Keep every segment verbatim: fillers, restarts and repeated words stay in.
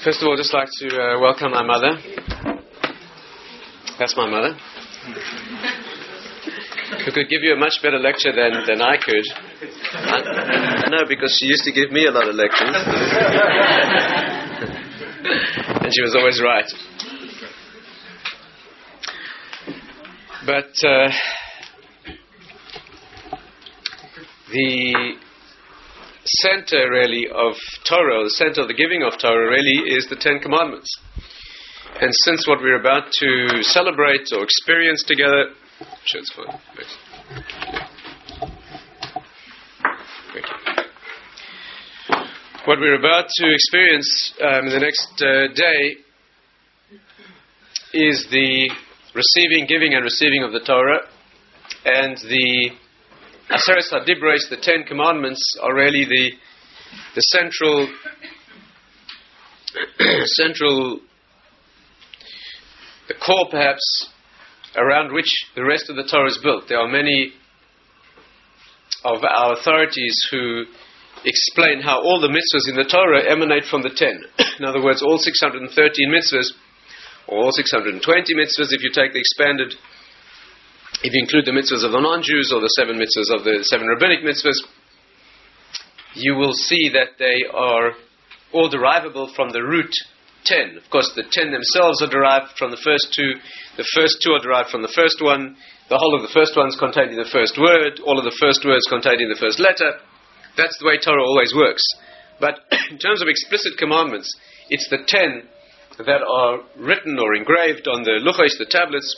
First of all, I'd just like to uh, welcome my mother. That's my mother. Who could give you a much better lecture than, than I could. I, I know, because she used to give me a lot of lectures. And she was always right. But uh, the center really of Torah, the center of the giving of Torah really is the Ten Commandments. And since what we're about to celebrate or experience together, sure, it's fine. Thanks. Thank you. What we're about to experience um, in the next uh, day is the receiving, giving and receiving of the Torah, and the Aseret HaDibros, the Ten Commandments, are really the the central central the core, perhaps, around which the rest of the Torah is built. There are many of our authorities who explain how all the mitzvahs in the Torah emanate from the ten. In other words, all six hundred thirteen mitzvahs, or all six hundred twenty mitzvahs if you take the expanded, if you include the mitzvahs of the non-Jews or the seven mitzvahs of the seven rabbinic mitzvahs, you will see that they are all derivable from the root ten. Of course, the ten themselves are derived from the first two. The first two are derived from the first one. The whole of the first one is contained in the first word. All of the first words contained in the first letter. That's the way Torah always works. But in terms of explicit commandments, it's the ten that are written or engraved on the luchos, the tablets,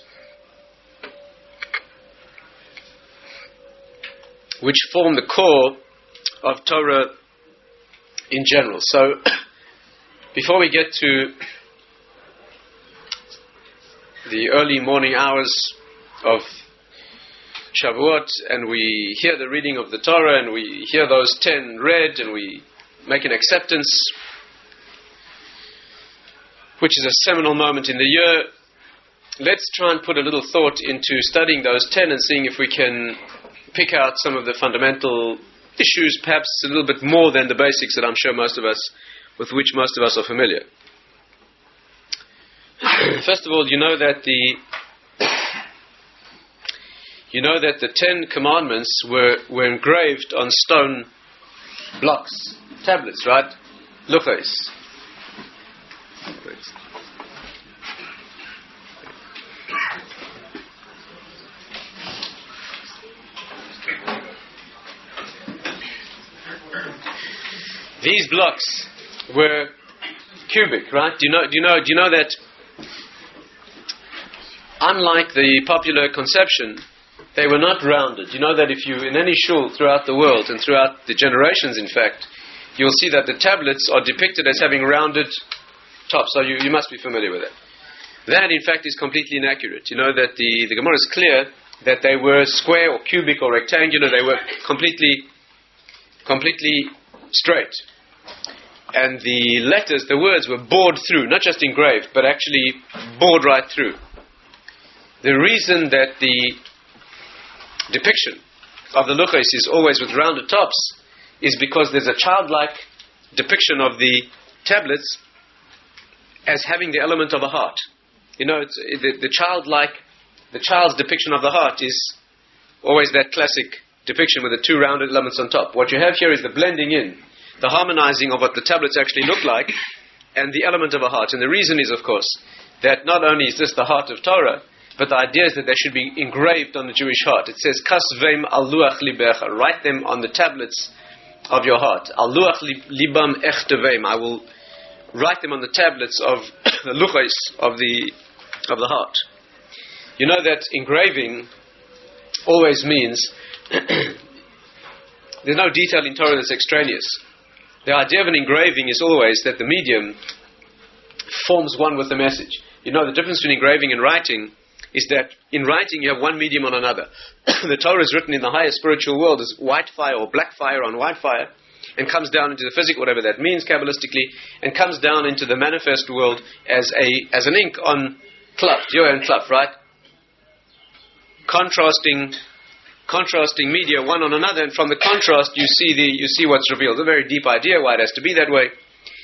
which form the core of Torah in general. So, before we get to the early morning hours of Shavuot, and we hear the reading of the Torah, and we hear those ten read, and we make an acceptance, which is a seminal moment in the year, let's try and put a little thought into studying those ten and seeing if we can pick out some of the fundamental issues, perhaps a little bit more than the basics that I'm sure most of us, with which most of us are familiar. First of all, you know that the you know that the Ten Commandments were were engraved on stone blocks, tablets, right? Luchos. These blocks were cubic, right? Do you know? Do you know? Do you know that? Unlike the popular conception, they were not rounded. You know that if you, in any shul throughout the world and throughout the generations, in fact, you'll see that the tablets are depicted as having rounded tops. So you, you must be familiar with it. That, in fact, is completely inaccurate. You know that the the Gemara is clear that they were square or cubic or rectangular. They were completely, completely straight. And the letters, the words were bored through, not just engraved, but actually bored right through. The reason that the depiction of the luchos is always with rounded tops is because there's a childlike depiction of the tablets as having the element of a heart. You know, it's, the, the childlike, the child's depiction of the heart is always that classic depiction with the two rounded elements on top. What you have here is the blending in, the harmonizing of what the tablets actually look like, and the element of a heart. And the reason is, of course, that not only is this the heart of Torah, but the idea is that they should be engraved on the Jewish heart. It says, Kasveim al luach libecha, write them on the tablets of your heart. Al luach libam echteveim, I will write them on the tablets of the luchos of the of the heart. You know that engraving always means there's no detail in Torah that's extraneous. The idea of an engraving is always that the medium forms one with the message. You know, the difference between engraving and writing is that in writing you have one medium on another. The Torah is written in the higher spiritual world as white fire or black fire on white fire, and comes down into the physical, whatever that means Kabbalistically, and comes down into the manifest world as a as an ink on cloth, Yoah and cloth, right? Contrasting contrasting media one on another, and from the contrast you see the you see what's revealed. A very deep idea why it has to be that way.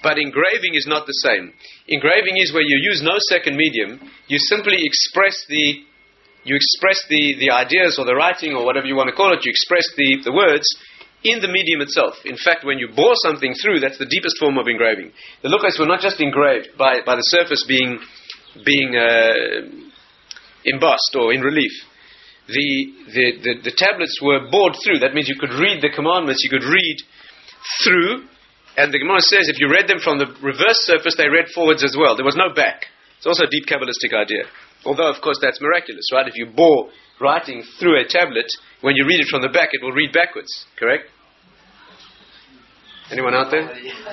But engraving is not the same. Engraving is where you use no second medium. You simply express the you express the, the ideas or the writing or whatever you want to call it. You express the, the words in the medium itself. In fact, when you bore something through, that's the deepest form of engraving. The luchos were not just engraved by, by the surface being being uh, embossed or in relief. The, the, the, the tablets were bored through. That means you could read the commandments, you could read through, and the Gemara says if you read them from the reverse surface, they read forwards as well. There was no back. It's also a deep Kabbalistic idea. Although, of course, that's miraculous, right? If you bore writing through a tablet, when you read it from the back, it will read backwards, correct? Anyone out there?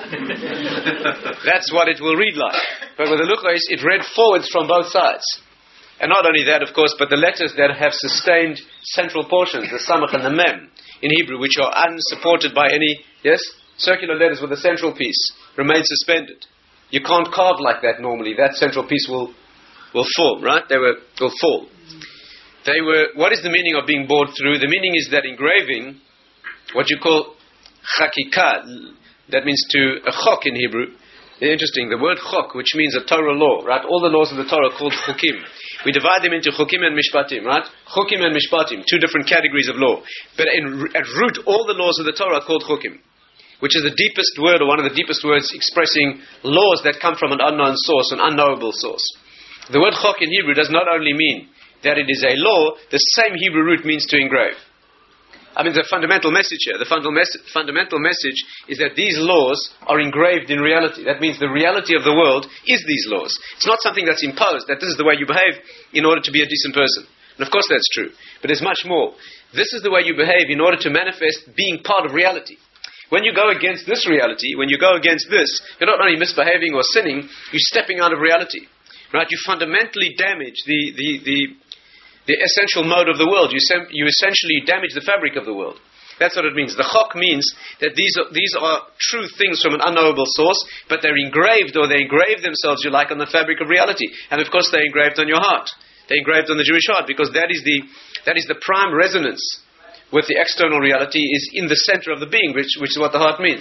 That's what it will read like. But with the luchos, it read forwards from both sides. And not only that, of course, but the letters that have sustained central portions, the samach and the mem in Hebrew, which are unsupported by any, yes, circular letters with a central piece, remain suspended. You can't carve like that normally. That central piece will will fall, right? They were will fall. They were. What is the meaning of being bored through? The meaning is that engraving, what you call chakikah, that means to a chok in Hebrew. Interesting, the word chok, which means a Torah law, right? All the laws of the Torah are called chukim. We divide them into chukim and mishpatim, right? Chukim and mishpatim, two different categories of law. But in, at root, all the laws of the Torah are called chukim, which is the deepest word, or one of the deepest words, expressing laws that come from an unknown source, an unknowable source. The word chok in Hebrew does not only mean that it is a law, the same Hebrew root means to engrave. I mean, the fundamental message here, the fundamental, mes- fundamental message is that these laws are engraved in reality. That means the reality of the world is these laws. It's not something that's imposed, that this is the way you behave in order to be a decent person. And of course that's true. But there's much more. This is the way you behave in order to manifest being part of reality. When you go against this reality, when you go against this, you're not only misbehaving or sinning, you're stepping out of reality. Right? You fundamentally damage the, the, the, the essential mode of the world. You, sem- you essentially damage the fabric of the world. That's what it means. The chok means that these are, these are true things from an unknowable source, but they're engraved, or they engrave themselves, you like, on the fabric of reality. And of course they're engraved on your heart. They're engraved on the Jewish heart, because that is the, that is the prime resonance with the external reality, is in the center of the being, which, which is what the heart means.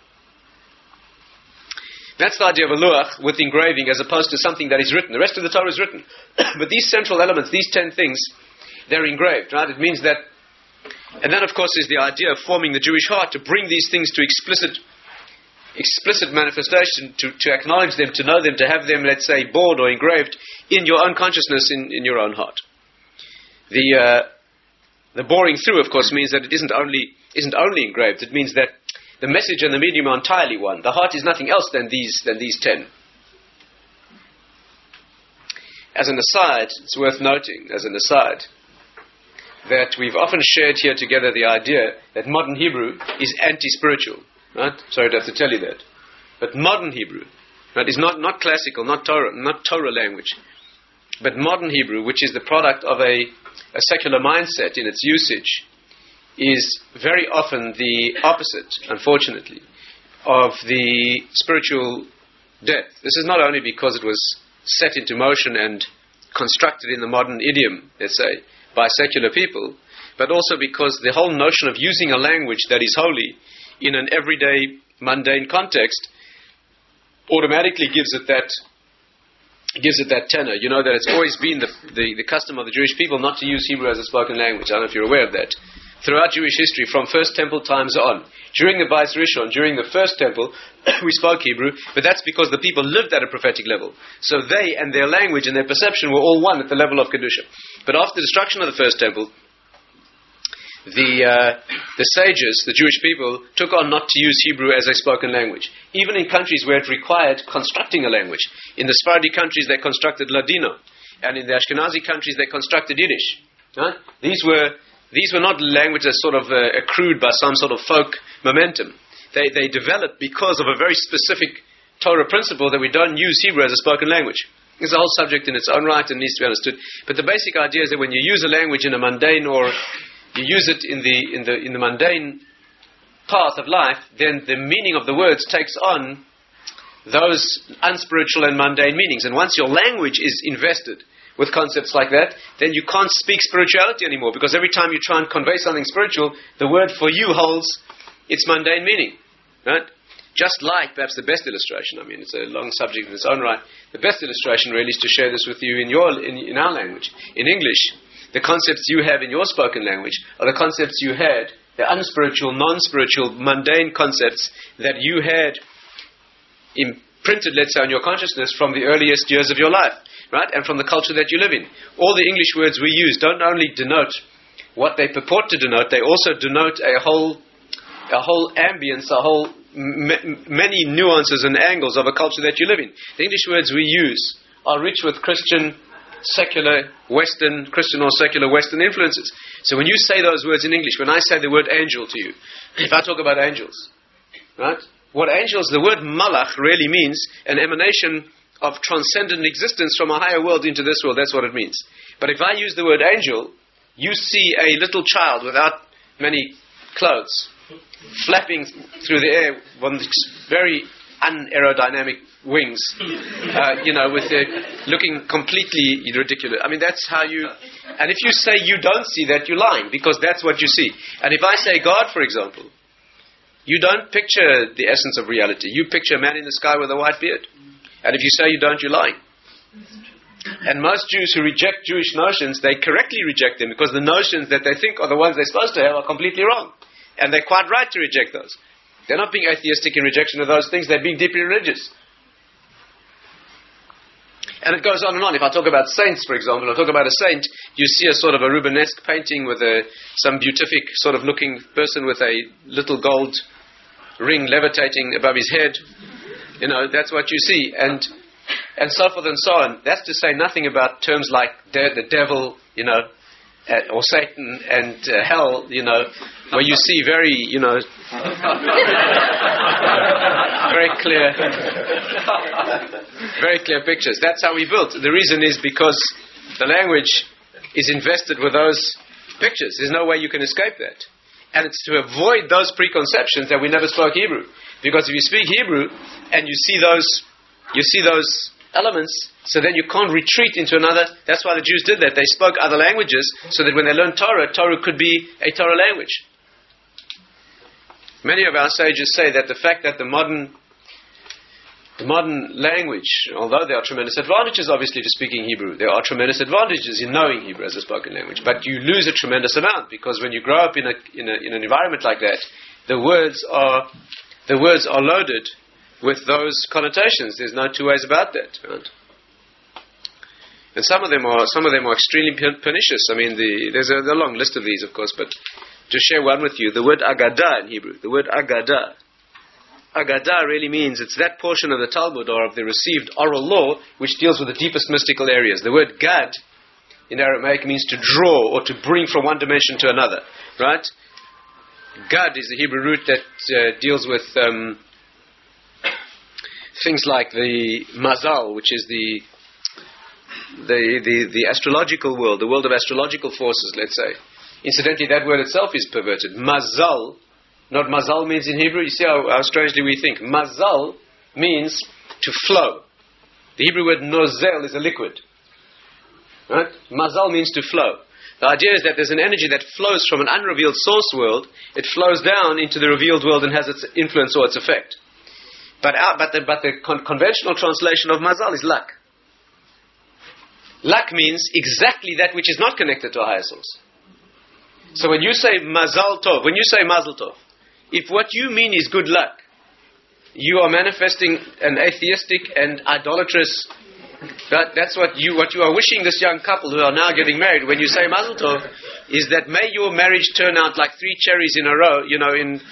That's the idea of a luach with engraving, as opposed to something that is written. The rest of the Torah is written. But these central elements, these ten things, they're engraved, right? It means that, and then of course is the idea of forming the Jewish heart, to bring these things to explicit explicit manifestation, to, to acknowledge them, to know them, to have them, let's say, bored or engraved in your own consciousness, in, in your own heart. The uh, the boring through, of course, means that it isn't only isn't only engraved. It means that the message and the medium are entirely one. The heart is nothing else than these than these ten. As an aside, it's worth noting, as an aside, that we've often shared here together the idea that modern Hebrew is anti-spiritual. Right? Sorry to have to tell you that. But modern Hebrew, right, is not, not classical, not Torah, not Torah language, but modern Hebrew, which is the product of a, a secular mindset in its usage, is very often the opposite, unfortunately, of the spiritual death. This is not only because it was set into motion and constructed in the modern idiom, let's say, by secular people, but also because the whole notion of using a language that is holy in an everyday, mundane context automatically gives it that gives it that tenor. You know that it's always been the, the, the custom of the Jewish people not to use Hebrew as a spoken language. I don't know if you're aware of that. Throughout Jewish history, from First Temple times on, during the Bais Rishon, during the First Temple, we spoke Hebrew, but that's because the people lived at a prophetic level. So they and their language and their perception were all one at the level of Kedusha. But after the destruction of the First Temple, the uh, the sages, the Jewish people, took on not to use Hebrew as a spoken language. Even in countries where it required constructing a language. In the Sephardi countries, they constructed Ladino. And in the Ashkenazi countries, they constructed Yiddish. Huh? These were... These were not languages sort of uh, accrued by some sort of folk momentum. They they developed because of a very specific Torah principle that we don't use Hebrew as a spoken language. It's a whole subject in its own right and needs to be understood. But the basic idea is that when you use a language in a mundane, or you use it in the in the in the mundane path of life, then the meaning of the words takes on those unspiritual and mundane meanings. And once your language is invested with concepts like that, then you can't speak spirituality anymore, because every time you try and convey something spiritual, the word for you holds its mundane meaning. Right? Just like perhaps the best illustration, I mean, it's a long subject in its own right. The best illustration really is to share this with you in your in, in our language. In English, the concepts you have in your spoken language are the concepts you had, the unspiritual, non-spiritual, mundane concepts that you had imprinted, let's say, on your consciousness from the earliest years of your life, right? And from the culture that you live in. All the English words we use don't only denote what they purport to denote, they also denote a whole a whole ambience, a whole m- many nuances and angles of a culture that you live in. The English words we use are rich with Christian, secular, Western, Christian or secular Western influences. So when you say those words in English, when I say the word angel to you, if I talk about angels, right? What angels, the word malach really means an emanation of transcendent existence from a higher world into this world. That's what it means. But if I use the word angel, you see a little child without many clothes, flapping through the air on very unaerodynamic wings, uh, you know, with the, looking completely ridiculous. I mean, that's how you... And if you say you don't see that, you're lying, because that's what you see. And if I say God, for example, you don't picture the essence of reality. You picture a man in the sky with a white beard. And if you say you don't, you're lying. And most Jews who reject Jewish notions, they correctly reject them, because the notions that they think are the ones they're supposed to have are completely wrong. And they're quite right to reject those. They're not being atheistic in rejection of those things, they're being deeply religious. And it goes on and on. If I talk about saints, for example, I talk about a saint, you see a sort of a Rubenesque painting with a, some beatific sort of looking person with a little gold ring levitating above his head. You know, that's what you see. And and so forth and so on. That's to say nothing about terms like de- the devil, you know, uh, or Satan and uh, hell, you know, where you see very, you know, very clear, very clear pictures. That's how we built. The reason is because the language is invested with those pictures. There's no way you can escape that. And it's to avoid those preconceptions that we never spoke Hebrew. Because if you speak Hebrew and you see those, you see those elements, so then you can't retreat into another. That's why the Jews did that. They spoke other languages so that when they learned Torah, Torah could be a Torah language. Many of our sages say that the fact that the modern the modern language, although there are tremendous advantages obviously to speaking Hebrew, there are tremendous advantages in knowing Hebrew as a spoken language, but you lose a tremendous amount, because when you grow up in a in, a, in an environment like that, the words are the words are loaded with those connotations. There's no two ways about that, right? And some of them are some of them are extremely pernicious. I mean, the, there's a, a long list of these, of course, but to share one with you, the word agadah in Hebrew, the word agadah, agadah really means it's that portion of the Talmud or of the received oral law which deals with the deepest mystical areas. The word gad in Aramaic means to draw or to bring from one dimension to another, right? Gad is the Hebrew root that uh, deals with um, things like the mazal, which is the, the the the astrological world, the world of astrological forces, let's say. Incidentally, that word itself is perverted. Mazal, not mazal means in Hebrew. You see how, how strangely we think. Mazal means to flow. The Hebrew word nozel is a liquid. Right? Mazal means to flow. The idea is that there's an energy that flows from an unrevealed source world. It flows down into the revealed world and has its influence or its effect. But our, but the, but the con- conventional translation of mazal is luck. Luck means exactly that which is not connected to a higher source. So when you say mazal tov, when you say mazel tov, if what you mean is good luck, you are manifesting an atheistic and idolatrous. That, that's what you what you are wishing this young couple who are now getting married. When you say mazel tov, is that may your marriage turn out like three cherries in a row. You know, in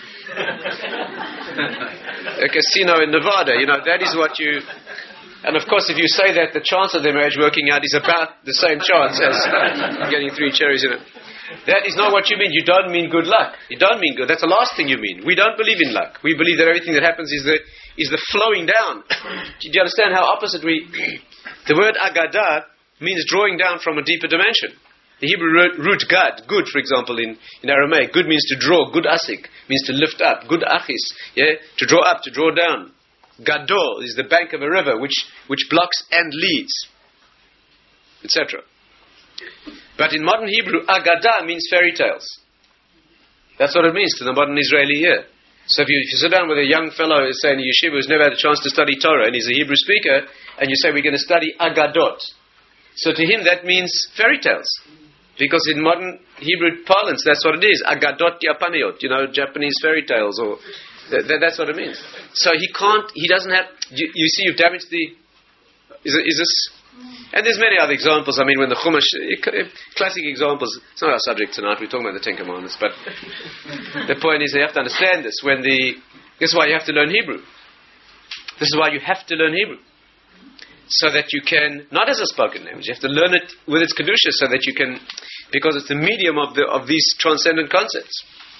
a casino in Nevada. You know, that is what you. And of course, if you say that, the chance of their marriage working out is about the same chance as getting three cherries in it. That is not what you mean. You don't mean good luck. You don't mean good. That's the last thing you mean. We don't believe in luck. We believe that everything that happens is the is the flowing down. Do you understand how opposite we... The word agadah means drawing down from a deeper dimension. The Hebrew root gad, good, for example, in, in Aramaic, good means to draw. Good asik means to lift up. Good achis, yeah, to draw up, to draw down. Gadol is the bank of a river which, which blocks and leads, et cetera. But in modern Hebrew, agadah means fairy tales. That's what it means to the modern Israeli ear. So if you, if you sit down with a young fellow who's saying in yeshiva who's never had a chance to study Torah, and he's a Hebrew speaker, and you say we're going to study Agadot, so to him that means fairy tales. Because in modern Hebrew parlance, that's what it is. Agadot Yapaniot, you know, Japanese fairy tales, or th- th- that's what it means. So he can't, he doesn't have, you, you see you've damaged the, is, it, is this, and there's many other examples. I mean, when the Chumash, classic examples, it's not our subject tonight, we're talking about the Ten Commandments, but the point is you have to understand this. When the, this is why you have to learn Hebrew. This is why you have to learn Hebrew. So that you can, not as a spoken language, you have to learn it with its kedusha so that you can, because it's the medium of the of these transcendent concepts.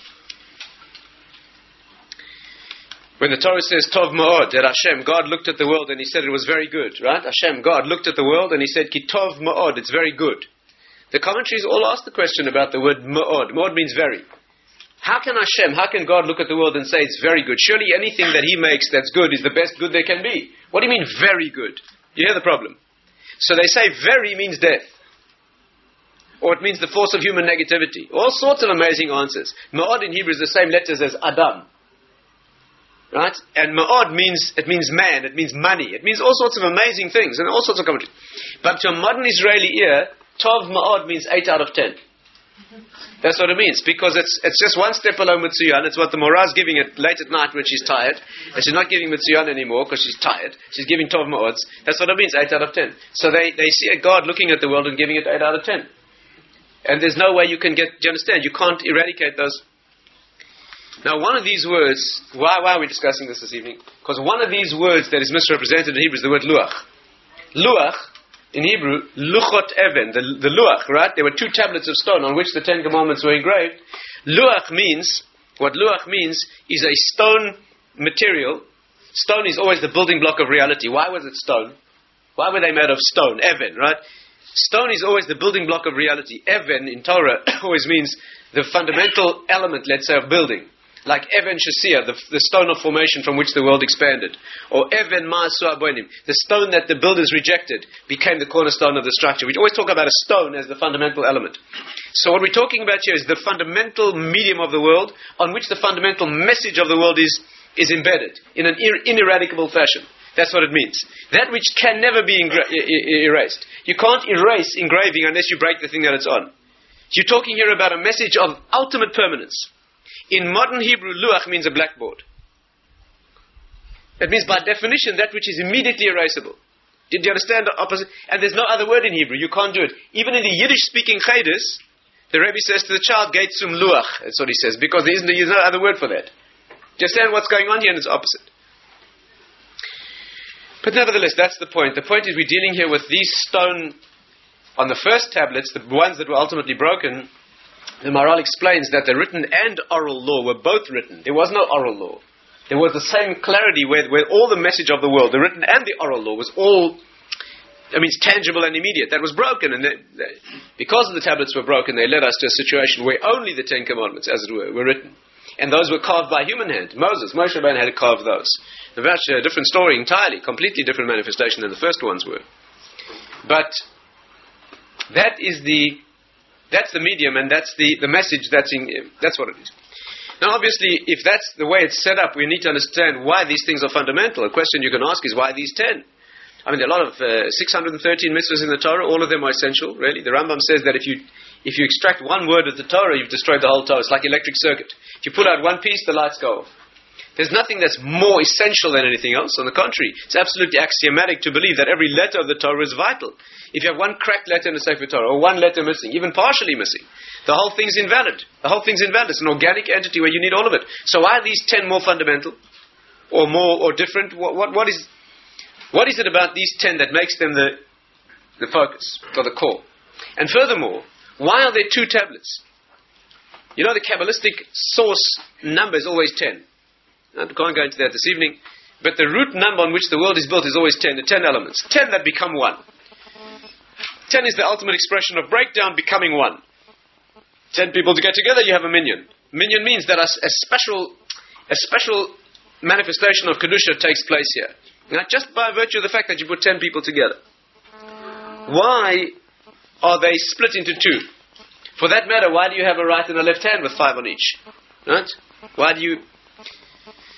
When the Torah says Tov Ma'od, that Hashem, God looked at the world and He said it was very good, right? Hashem, God looked at the world and He said Ki Tov Ma'od, it's very good. The commentaries all ask the question about the word Ma'od. Ma'od means very. How can Hashem, how can God look at the world and say it's very good? Surely anything that He makes that's good is the best good there can be. What do you mean very good? You hear the problem. So they say very means death. Or it means the force of human negativity. All sorts of amazing answers. Ma'od in Hebrew is the same letters as Adam. Right? And Ma'od means, it means man, it means money. It means all sorts of amazing things and all sorts of commentaries. But to a modern Israeli ear, Tov Ma'od means eight out of ten. That's what it means, because it's it's just one step below Mitzuyan. It's what the Morah is giving it late at night when she's tired, and she's not giving Mitzuyan anymore because she's tired. She's giving Tov Ma'ods. That's what it means, eight out of ten. So they, they see a God looking at the world and giving it eight out of ten. And there's no way you can get, do you understand? You can't eradicate those. Now one of these words, why, why are we discussing this this evening? Because one of these words that is misrepresented in Hebrew is the word Luach. Luach, in Hebrew, Luchot Even, the, the Luach, right? There were two tablets of stone on which the Ten Commandments were engraved. Luach means, what Luach means is a stone material. Stone is always the building block of reality. Why was it stone? Why were they made of stone? Even, right? Stone is always the building block of reality. Even in Torah always means the fundamental element, let's say, of building. Like Even Shasiyah, the, the stone of formation from which the world expanded. Or Even Ma'asu Abonim, the stone that the builders rejected became the cornerstone of the structure. We always talk about a stone as the fundamental element. So what we're talking about here is the fundamental medium of the world on which the fundamental message of the world is, is embedded in an ir- ineradicable fashion. That's what it means. That which can never be engra- er- erased. You can't erase engraving unless you break the thing that it's on. You're talking here about a message of ultimate permanence. In modern Hebrew, Luach means a blackboard. It means by definition that which is immediately erasable. Did you understand the opposite? And there's no other word in Hebrew. You can't do it. Even in the Yiddish-speaking Chaydes, the Rebbe says to the child, Geitzum Luach. That's what he says. Because there isn't there's no other word for that. Do you understand what's going on here? And it's opposite. But nevertheless, that's the point. The point is we're dealing here with these stone, on the first tablets, the ones that were ultimately broken. The Maharal explains that the written and oral law were both written. There was no oral law. There was the same clarity where, where all the message of the world, the written and the oral law, was all, I mean, tangible and immediate. That was broken. And they, they, because the tablets were broken, they led us to a situation where only the Ten Commandments, as it were, were written. And those were carved by human hand. Moses, Moshe Rabbeinu had to carve those. That's a different story entirely, completely different manifestation than the first ones were. But that is the... That's the medium, and that's the, the message that's in, that's what it is. Now, obviously, if that's the way it's set up, we need to understand why these things are fundamental. A question you can ask is, why these ten? I mean, there are a lot of uh, six hundred thirteen mitzvahs in the Torah. All of them are essential, really. The Rambam says that if you if you extract one word of the Torah, you've destroyed the whole Torah. It's like electric circuit. If you pull out one piece, the lights go off. There's nothing that's more essential than anything else. On the contrary, it's absolutely axiomatic to believe that every letter of the Torah is vital. If you have one cracked letter in the Sefer Torah, or one letter missing, even partially missing, the whole thing's invalid. The whole thing's invalid. It's an organic entity where you need all of it. So why are these ten more fundamental? Or more, or different? What, what, what is what is it about these ten that makes them the, the focus, or the core? And furthermore, why are there two tablets? You know, the Kabbalistic source number is always ten. I can't go into that this evening. But the root number on which the world is built is always ten. The ten elements. Ten that become one. Ten is the ultimate expression of breakdown becoming one. Ten people to get together, you have a minyan. Minyan means that a, a special a special manifestation of Kedusha takes place here. Now, just by virtue of the fact that you put ten people together. Why are they split into two? For that matter, why do you have a right and a left hand with five on each? Right? Why do you...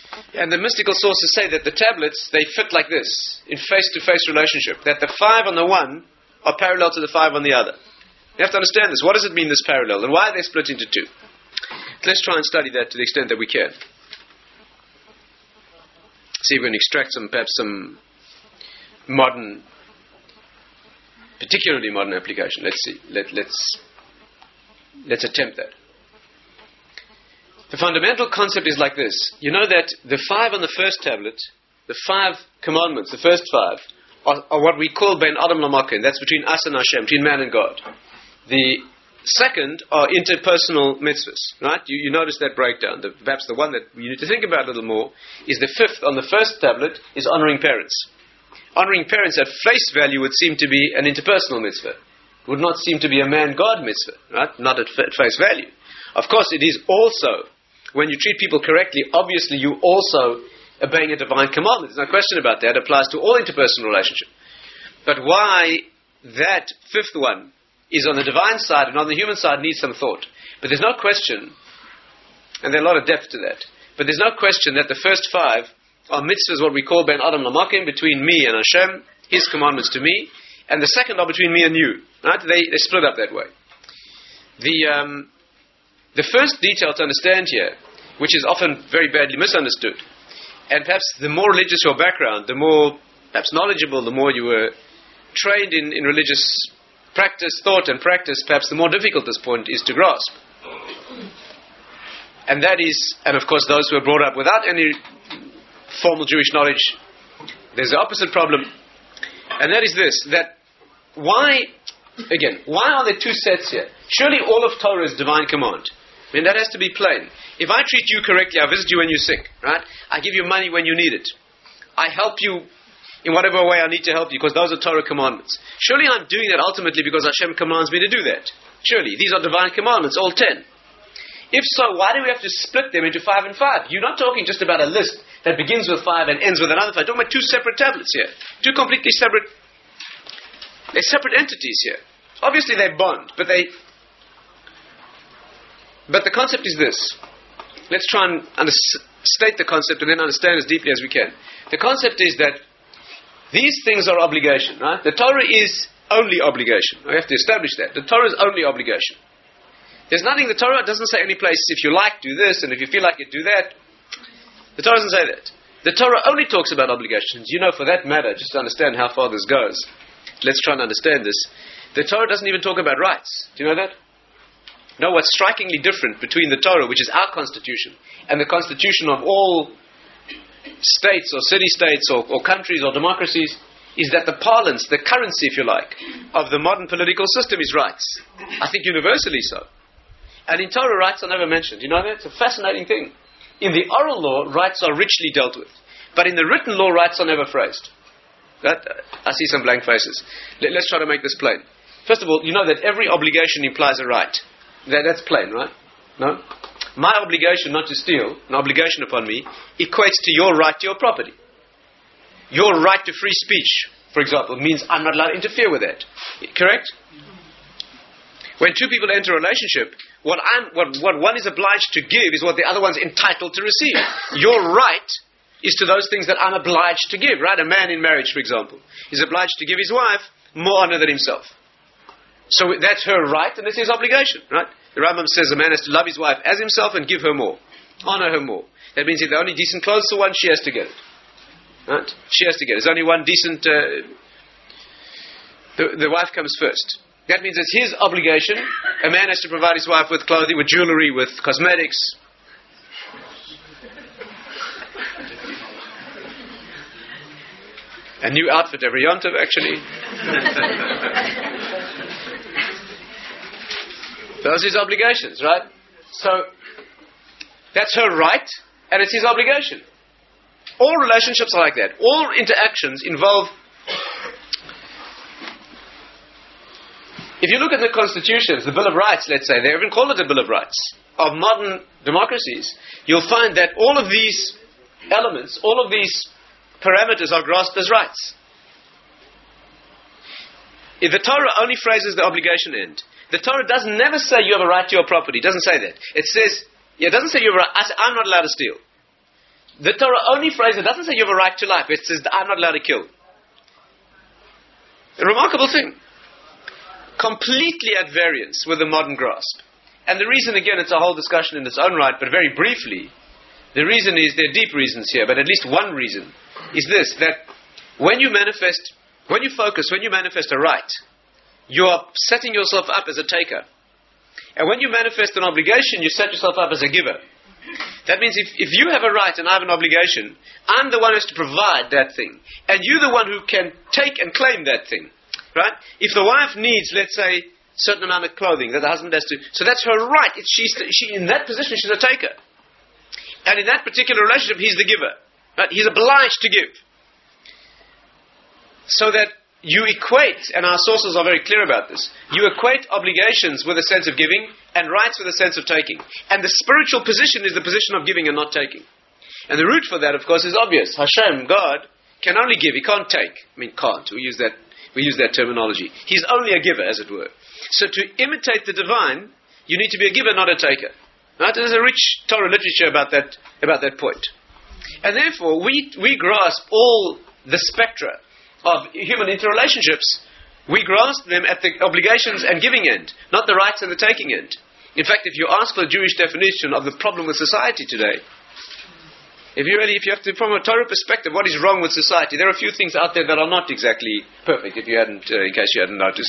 And the mystical sources say that the tablets, they fit like this, in face-to-face relationship, that the five on the one are parallel to the five on the other. You have to understand this. What does it mean, this parallel? And why are they split into two? Let's try and study that to the extent that we can. See if we can extract some, perhaps some modern, particularly modern application. Let's see. Let, let's, let's attempt that. The fundamental concept is like this. You know that the five on the first tablet, the five commandments, the first five, are, are what we call Ben Adam Lamakin. That's between us and Hashem, between man and God. The second are interpersonal mitzvahs, right? You, you notice that breakdown. The, perhaps the one that you need to think about a little more is the fifth on the first tablet is honoring parents. Honoring parents at face value would seem to be an interpersonal mitzvah. It would not seem to be a man-God mitzvah, right? Not at, f- at face value. Of course, it is also, when you treat people correctly, obviously you also obeying a divine commandment. There's no question about that. It applies to all interpersonal relationships. But why that fifth one is on the divine side and on the human side needs some thought. But there's no question, and there's a lot of depth to that, but there's no question that the first five are mitzvahs, what we call Ben Adam Lamakim, between me and Hashem, His commandments to me, and the second are between me and you. Right? They, they split up that way. The... Um, The first detail to understand here, which is often very badly misunderstood, and perhaps the more religious your background, the more perhaps knowledgeable, the more you were trained in, in religious practice, thought and practice, perhaps the more difficult this point is to grasp. And that is, and of course those who are brought up without any formal Jewish knowledge, there's the opposite problem, and that is this, that why, again, why are there two sets here? Surely all of Torah is divine command. I mean, that has to be plain. If I treat you correctly, I visit you when you're sick, right? I give you money when you need it. I help you in whatever way I need to help you, because those are Torah commandments. Surely I'm doing that ultimately because Hashem commands me to do that. Surely, these are divine commandments, all ten. If so, why do we have to split them into five and five? You're not talking just about a list that begins with five and ends with another five. You're talking about two separate tablets here. Two completely separate, they're separate entities here. Obviously they bond, but they... But the concept is this. Let's try and under- state the concept and then understand as deeply as we can. The concept is that these things are obligation, right? The Torah is only obligation. We have to establish that. The Torah is only obligation. There's nothing, the Torah doesn't say any place, if you like, do this, and if you feel like it, do that. The Torah doesn't say that. The Torah only talks about obligations. You know, for that matter, just to understand how far this goes, let's try and understand this. The Torah doesn't even talk about rights. Do you know that? No, what's strikingly different between the Torah, which is our constitution, and the constitution of all states or city-states or, or countries or democracies, is that the parlance, the currency, if you like, of the modern political system is rights. I think universally so. And in Torah, rights are never mentioned. You know that? It's a fascinating thing. In the oral law, rights are richly dealt with. But in the written law, rights are never phrased. That, uh, I see some blank faces. Let, let's try to make this plain. First of all, you know that every obligation implies a right. That, that's plain, right? No? My obligation not to steal, an obligation upon me, equates to your right to your property. Your right to free speech, for example, means I'm not allowed to interfere with that. Correct? When two people enter a relationship, what, I'm, what, what one is obliged to give is what the other one's entitled to receive. Your right is to those things that I'm obliged to give, right? A man in marriage, for example, is obliged to give his wife more honor than himself. So that's her right, and it's his obligation, right? The Rambam says a man has to love his wife as himself and give her more. Honor her more. That means if the only decent clothes for one, she has to get it. Right? She has to get it. There's only one decent... Uh, the, the wife comes first. That means it's his obligation. A man has to provide his wife with clothing, with jewelry, with cosmetics. A new outfit every Yom Tov, actually. Those are his obligations, right? So, that's her right, and it's his obligation. All relationships are like that. All interactions involve... If you look at the constitutions, the Bill of Rights, let's say, they even call it a Bill of Rights, of modern democracies, you'll find that all of these elements, all of these parameters are grasped as rights. If the Torah only phrases the obligation end, the Torah does never say you have a right to your property. It doesn't say that. It says, yeah, it doesn't say you have a right. I say, I'm not allowed to steal. the Torah only phrase it doesn't say you have a right to life. It says I'm not allowed to kill. A remarkable thing. Completely at variance with the modern grasp. And the reason, again, it's a whole discussion in its own right, but very briefly, the reason is, there are deep reasons here, but at least one reason is this, that when you manifest, when you focus, when you manifest a right, you are setting yourself up as a taker. And when you manifest an obligation, you set yourself up as a giver. That means if, if you have a right and I have an obligation, I'm the one who has to provide that thing. And you're the one who can take and claim that thing. Right? If the wife needs, let's say, a certain amount of clothing that the husband has to, so that's her right. It's, she's, she, in that position, she's a taker. And in that particular relationship, he's the giver. Right? He's obliged to give. So that you equate, and our sources are very clear about this, you equate obligations with a sense of giving and rights with a sense of taking. And the spiritual position is the position of giving and not taking. And the root for that, of course, is obvious. Hashem, God, can only give. He can't take. I mean, can't. We use that, we use that terminology. He's only a giver, as it were. So to imitate the divine, you need to be a giver, not a taker. Right? There's a rich Torah literature about that, about that point. And therefore, we, we grasp all the spectra of human interrelationships. We grasp them at the obligations and giving end, not the rights and the taking end. In fact, if you ask for a Jewish definition of the problem with society today, if you really, if you have to, from a Torah perspective, what is wrong with society? There are a few things out there that are not exactly perfect, if you hadn't, uh, in case you hadn't noticed.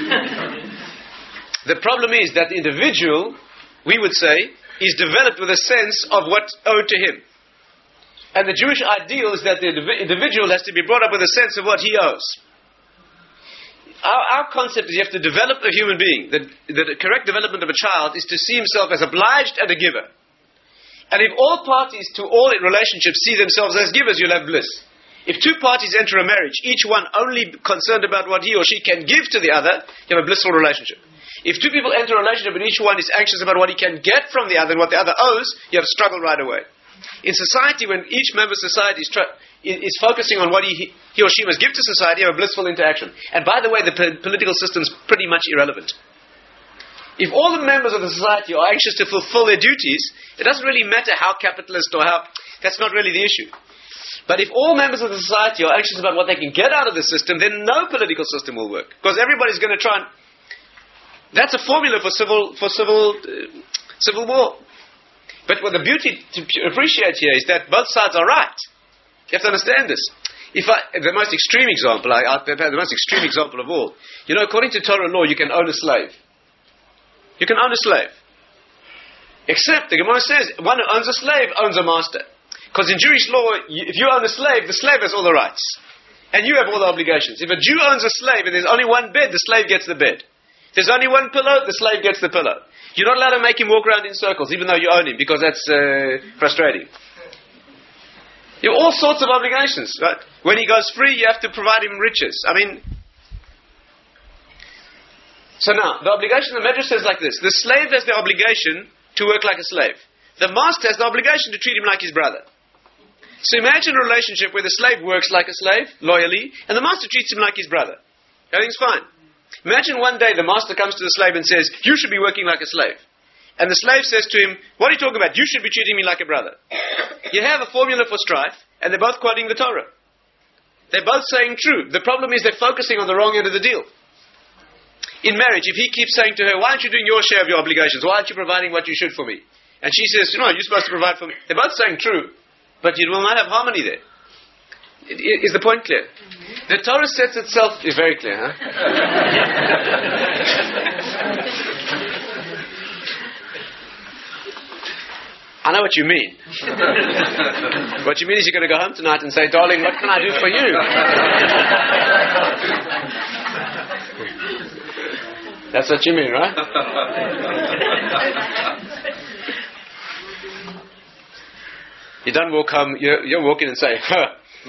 The problem is that the individual, we would say, is developed with a sense of what's owed to him. And the Jewish ideal is that the individual has to be brought up with a sense of what he owes. Our, our concept is you have to develop a human being. The, the correct development of a child is to see himself as obliged and a giver. And if all parties to all relationships see themselves as givers, you'll have bliss. If two parties enter a marriage, each one only concerned about what he or she can give to the other, you have a blissful relationship. If two people enter a relationship and each one is anxious about what he can get from the other and what the other owes, you have struggle right away. In society, when each member of society is, tr- is focusing on what he, he or she must give to society, you have a blissful interaction. And by the way, the po- political system is pretty much irrelevant. If all the members of the society are anxious to fulfill their duties, it doesn't really matter how capitalist or how... That's not really the issue. But if all members of the society are anxious about what they can get out of the system, then no political system will work. Because everybody's going to try and... That's a formula for civil for civil uh, civil war. But what the beauty to appreciate here is that both sides are right. You have to understand this. If I, the most extreme example, I, I, the most extreme example of all, you know, according to Torah law, you can own a slave. You can own a slave. Except, the Gemara says, one who owns a slave owns a master. Because in Jewish law, you, if you own a slave, the slave has all the rights. And you have all the obligations. If a Jew owns a slave and there's only one bed, the slave gets the bed. If there's only one pillow, the slave gets the pillow. You're not allowed to make him walk around in circles, even though you own him, because that's uh, frustrating. You have all sorts of obligations, right? When he goes free, you have to provide him riches. I mean... So now, the obligation, the Medrash says like this. The slave has the obligation to work like a slave. The master has the obligation to treat him like his brother. So imagine a relationship where the slave works like a slave, loyally, and the master treats him like his brother. Everything's fine. Imagine one day the master comes to the slave and says, you should be working like a slave. And the slave says to him, what are you talking about? You should be treating me like a brother. You have a formula for strife, and they're both quoting the Torah. They're both saying true. The problem is they're focusing on the wrong end of the deal. In marriage, if he keeps saying to her, why aren't you doing your share of your obligations? Why aren't you providing what you should for me? And she says, no, you're supposed to provide for me. They're both saying true, but you will not have harmony there. Is the point clear? Mm-hmm. The Torah sets itself... Is very clear, huh? I know what you mean. What you mean is you're going to go home tonight and say, darling, what can I do for you? That's what you mean, right? You don't walk home, you you walk in and say, huh.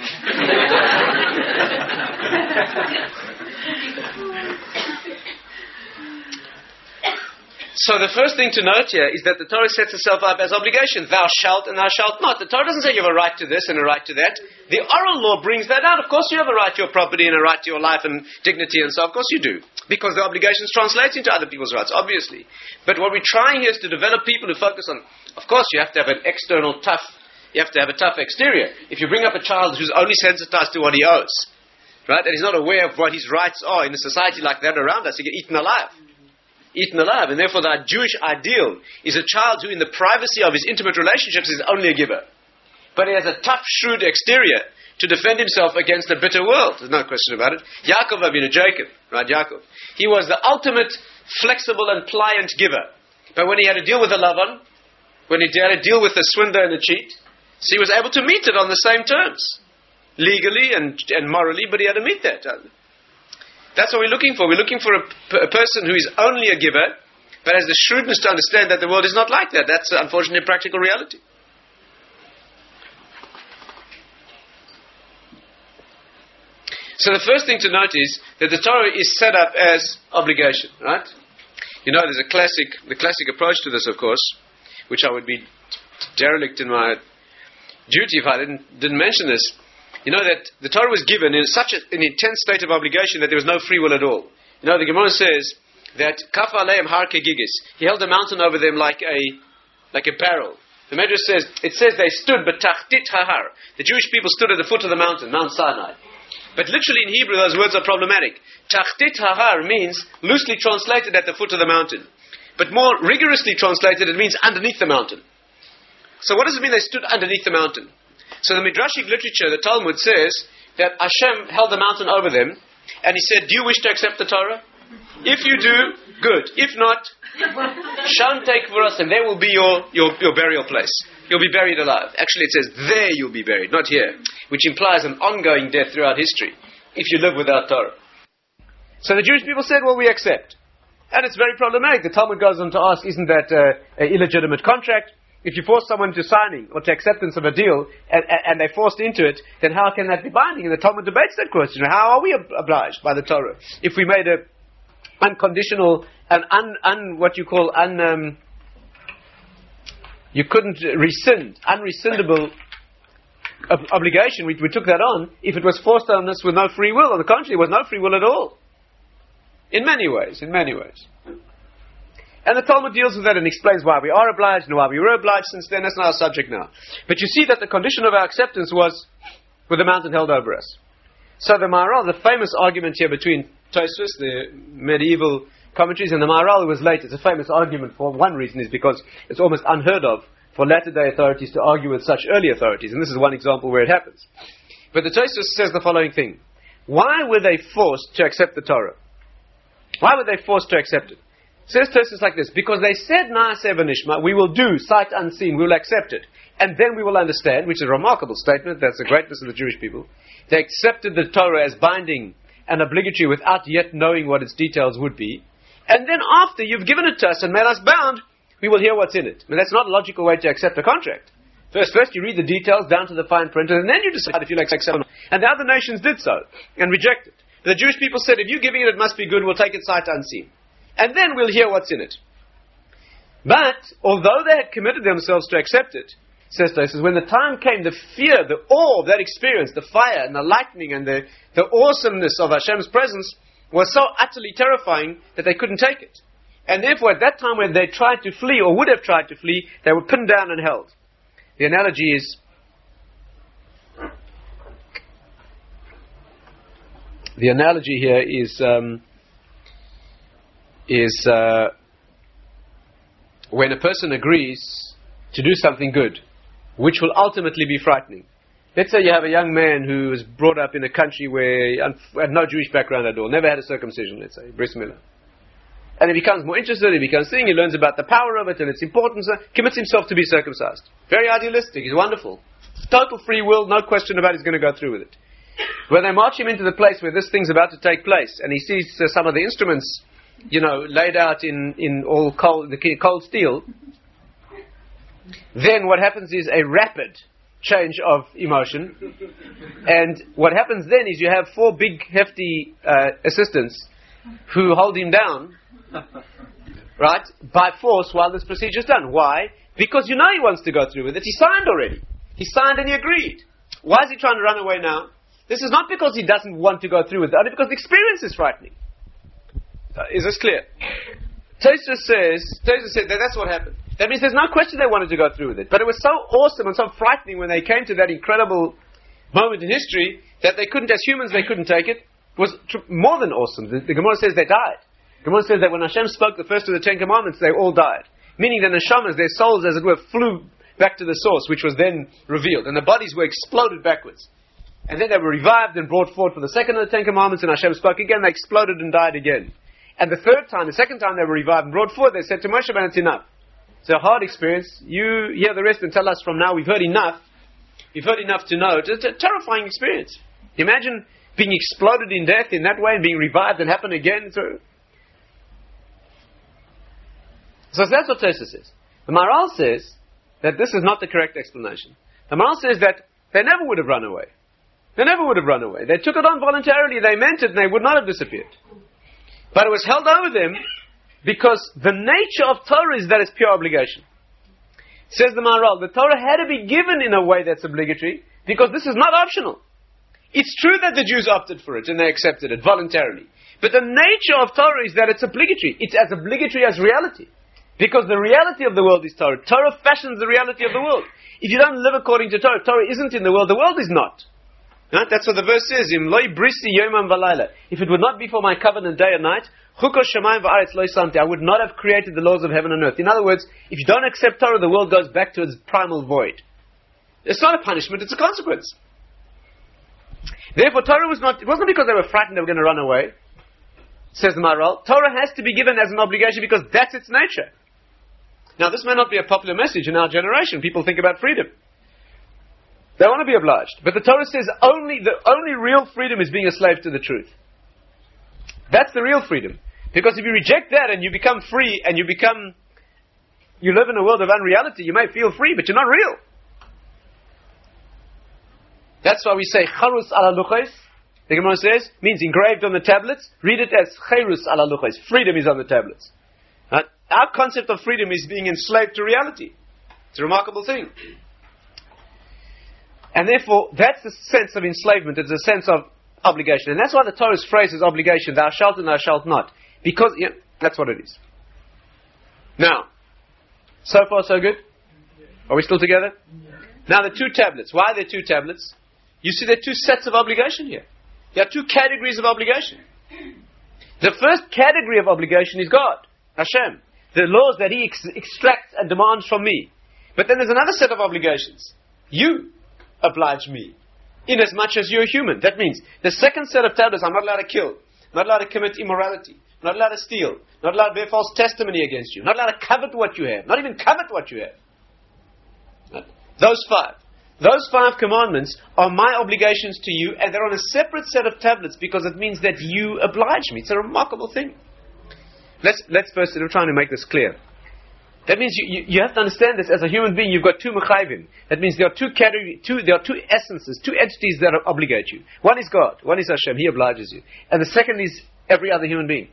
So the first thing to note here is that the Torah sets itself up as obligation. Thou shalt and thou shalt not. The Torah doesn't say you have a right to this and a right to that. The oral law brings that out. Of course you have a right to your property and a right to your life and dignity and so. Of course you do. Because the obligations translate into other people's rights, obviously. But what we're trying here is to develop people who focus on, of course you have to have an external tough You have to have a tough exterior. If you bring up a child who's only sensitized to what he owes, right, and he's not aware of what his rights are in a society like that around us, he get eaten alive. Eaten alive. And therefore the Jewish ideal is a child who in the privacy of his intimate relationships is only a giver. But he has a tough, shrewd exterior to defend himself against a bitter world. There's no question about it. Yaakov Avinu, Jacob, right, Yaakov. He was the ultimate flexible and pliant giver. But when he had to deal with a Lavan, when he had to deal with a swindler and a cheat, so he was able to meet it on the same terms. Legally and, and morally, but he had to meet that. That's what we're looking for. We're looking for a, a person who is only a giver, but has the shrewdness to understand that the world is not like that. That's unfortunately a practical reality. So the first thing to note is that the Torah is set up as obligation, right? You know, there's a classic, the classic approach to this, of course, which I would be derelict in my duty if I didn't didn't mention this. You know that the Torah was given in such a, an intense state of obligation that there was no free will at all. You know, the Gemara says that Kaf aleim har kegigis. He held a mountain over them like a like a barrel. The Medrash says it says they stood betachtit hahar. The Jewish people stood at the foot of the mountain, Mount Sinai. But literally in Hebrew those words are problematic. Tachtit hahar means loosely translated at the foot of the mountain. But more rigorously translated it means underneath the mountain. So what does it mean they stood underneath the mountain? So the Midrashic literature, the Talmud says that Hashem held the mountain over them and he said, do you wish to accept the Torah? If you do, good. If not, Shan take for us and there will be your, your, your burial place. You'll be buried alive. Actually it says there you'll be buried, not here. Which implies an ongoing death throughout history if you live without Torah. So the Jewish people said, well, we accept. And it's very problematic. The Talmud goes on to ask, isn't that uh, an illegitimate contract? If you force someone to signing or to acceptance of a deal and, and they're forced into it, then how can that be binding? And the Talmud debates that question. How are we ob- obliged by the Torah? If we made a unconditional and un, un what you call un um, you couldn't rescind, unrescindable ob- obligation, we, we took that on, if it was forced on us with no free will. On the contrary, there was no free will at all. In many ways, in many ways. And the Talmud deals with that and explains why we are obliged and why we were obliged since then. That's not our subject now. But you see that the condition of our acceptance was with the mountain held over us. So the Maharal, the famous argument here between Tosfos, the medieval commentaries, and the Maharal who was late, it's a famous argument for one reason, is because it's almost unheard of for latter-day authorities to argue with such early authorities. And this is one example where it happens. But the Tosfos says the following thing. Why were they forced to accept the Torah? Why were they forced to accept it? Says Tosfos like this, because they said Naaseh v'nishma, we will do, sight unseen, we will accept it. And then we will understand, which is a remarkable statement, that's the greatness of the Jewish people. They accepted the Torah as binding and obligatory without yet knowing what its details would be. And then after you've given it to us and made us bound, we will hear what's in it. I mean, that's not a logical way to accept a contract. First, first you read the details down to the fine print, and then you decide if you'll accept it or not. And the other nations did so, and rejected. The Jewish people said, if you're giving it, it must be good, we'll take it sight unseen. And then we'll hear what's in it. But, although they had committed themselves to accept it, says Tosfos, when the time came, the fear, the awe of that experience, the fire and the lightning and the, the awesomeness of Hashem's presence was so utterly terrifying that they couldn't take it. And therefore, at that time when they tried to flee, or would have tried to flee, they were pinned down and held. The analogy is, the analogy here is, um, is uh, when a person agrees to do something good, which will ultimately be frightening. Let's say you have a young man who was brought up in a country where he had no Jewish background at all, never had a circumcision, let's say, Bris Milah. And he becomes more interested, he becomes seeing, he learns about the power of it and its importance, uh, commits himself to be circumcised. Very idealistic, he's wonderful. Total free will, no question about it, he's going to go through with it. When they march him into the place where this thing's about to take place, and he sees uh, some of the instruments, you know, laid out in, in all cold, the cold steel, then what happens is a rapid change of emotion. And what happens then is you have four big, hefty uh, assistants who hold him down, right, by force while this procedure is done. Why? Because you know he wants to go through with it. He signed already. He signed and he agreed. Why is he trying to run away now? This is not because he doesn't want to go through with it, only because the experience is frightening. Uh, is this clear? Tosfos says, Tosfos said that that's what happened. They That means there's no question they wanted to go through with it. But it was so awesome and so frightening when they came to that incredible moment in history that they couldn't, as humans, they couldn't take it. It was tr- more than awesome. The, the Gemara says they died. The Gemara says that when Hashem spoke the first of the Ten Commandments, they all died. Meaning the neshamas, their souls, as it were, flew back to the source, which was then revealed. And the bodies were exploded backwards. And then they were revived and brought forward for the second of the Ten Commandments, and Hashem spoke again, they exploded and died again. And the third time, the second time they were revived and brought forward, they said to Moshe, "Man, it's enough. It's a hard experience. You hear the rest and tell us from now, we've heard enough. We've heard enough to know." It's a terrifying experience. Imagine being exploded in death in that way and being revived and happen again. So, so that's what Tosfos says. The Maharal says that this is not the correct explanation. The Maharal says that they never would have run away. They never would have run away. They took it on voluntarily. They meant it and they would not have disappeared. But it was held over them because the nature of Torah is that it's pure obligation. Says the Maharal, the Torah had to be given in a way that's obligatory because this is not optional. It's true that the Jews opted for it and they accepted it voluntarily. But the nature of Torah is that it's obligatory. It's as obligatory as reality. Because the reality of the world is Torah. Torah fashions the reality of the world. If you don't live according to Torah, Torah isn't in the world, the world is not. Right? That's what the verse says. Im loi brisi yomam v'layla. If it would not be for my covenant day and night, chukos shamayim v'aretz lo samti. I would not have created the laws of heaven and earth. In other words, if you don't accept Torah, the world goes back to its primal void. It's not a punishment, it's a consequence. Therefore, Torah was not, it wasn't because they were frightened they were going to run away, says the Maharal. Torah has to be given as an obligation because that's its nature. Now, this may not be a popular message in our generation. People think about freedom. They want to be obliged. But the Torah says only the only real freedom is being a slave to the truth. That's the real freedom. Because if you reject that and you become free and you become, you live in a world of unreality, you may feel free, but you're not real. That's why we say charus ala luchos. The Gemara says, means engraved on the tablets. Read it as charus ala luchos. Freedom is on the tablets. Right? Our concept of freedom is being enslaved to reality. It's a remarkable thing. And therefore, that's the sense of enslavement. It's a sense of obligation. And that's why the Torah's phrase is obligation. Thou shalt and thou shalt not. Because, yeah, that's what it is. Now, so far so good? Are we still together? Now the two tablets. Why are there two tablets? You see there are two sets of obligation here. There are two categories of obligation. The first category of obligation is God, Hashem. The laws that He ex- extracts and demands from me. But then there's another set of obligations. You oblige me, in as much as you're human. That means the second set of tablets, I'm not allowed to kill, not allowed to commit immorality, not allowed to steal, not allowed to bear false testimony against you, not allowed to covet what you have, not even covet what you have. Right? Those five. Those five commandments are my obligations to you, and they're on a separate set of tablets because it means that you oblige me. It's a remarkable thing. Let's let's first, we're trying to make this clear. That means you, you, you have to understand this. As a human being, you've got two mechayvim. That means there are two category, two there are two essences, two entities that obligate you. One is God, one is Hashem. He obliges you, and the second is every other human being.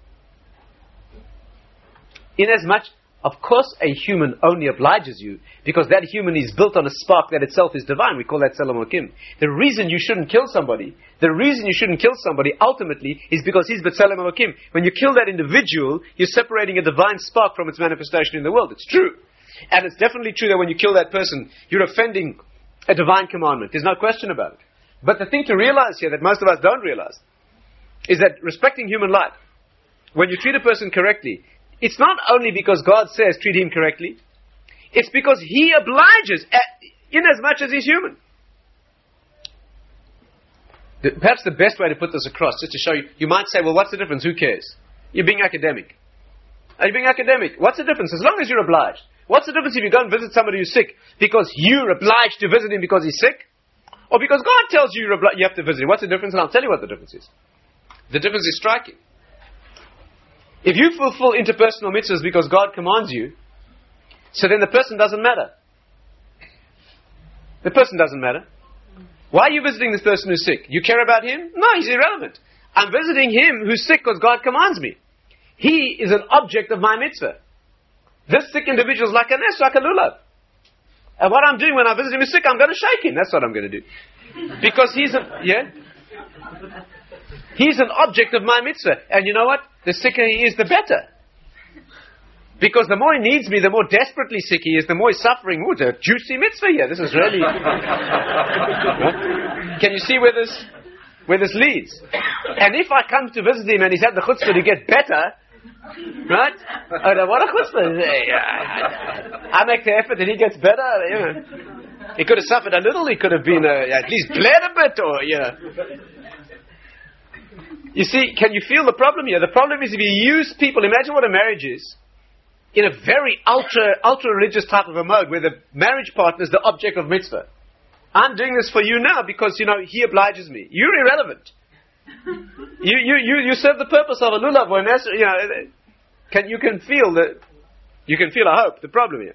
Inasmuch, of course, a human only obliges you because that human is built on a spark that itself is divine. We call that Tzelem Elokim. The reason you shouldn't kill somebody, the reason you shouldn't kill somebody ultimately is because he's B'Tzelem Elokim. When you kill that individual, you're separating a divine spark from its manifestation in the world. It's true. And it's definitely true that when you kill that person, you're offending a divine commandment. There's no question about it. But the thing to realize here that most of us don't realize is that respecting human life, when you treat a person correctly, it's not only because God says treat him correctly, it's because He obliges in as much as he's human. The, perhaps the best way to put this across, just to show you, you might say, well, what's the difference? Who cares? You're being academic. Are you being academic? What's the difference? As long as you're obliged. What's the difference if you go and visit somebody who's sick because you're obliged to visit him because he's sick? Or because God tells you you're obli- you have to visit him? What's the difference? And I'll tell you what the difference is. The difference is striking. If you fulfill interpersonal mitzvahs because God commands you, so then the person doesn't matter. The person doesn't matter. Why are you visiting this person who's sick? You care about him? No, he's irrelevant. I'm visiting him who's sick because God commands me. He is an object of my mitzvah. This sick individual is like a nes, like a lulav. And what I'm doing when I visit him is sick, I'm going to shake him. That's what I'm going to do. Because he's a, yeah? He's an object of my mitzvah. And you know what? The sicker he is, the better. Because the more he needs me, the more desperately sick he is, the more he's suffering. Ooh, it's a juicy mitzvah here. This is really... Can you see where this where this leads? And if I come to visit him and he's had the chutzpah to get better, right? Oh, no, what a chutzpah. I make the effort and he gets better. You know. He could have suffered a little. He could have been uh, at least bled a bit, or, you know. You see, can you feel the problem here? The problem is if you use people, imagine what a marriage is, in a very ultra, ultra-religious type of a mode, where the marriage partner is the object of mitzvah. I'm doing this for you now because, you know, he obliges me. You're irrelevant. you, you, you, you serve the purpose of a lulav or an esrog, you know. Can, you can feel the, you can feel, I hope, the problem here.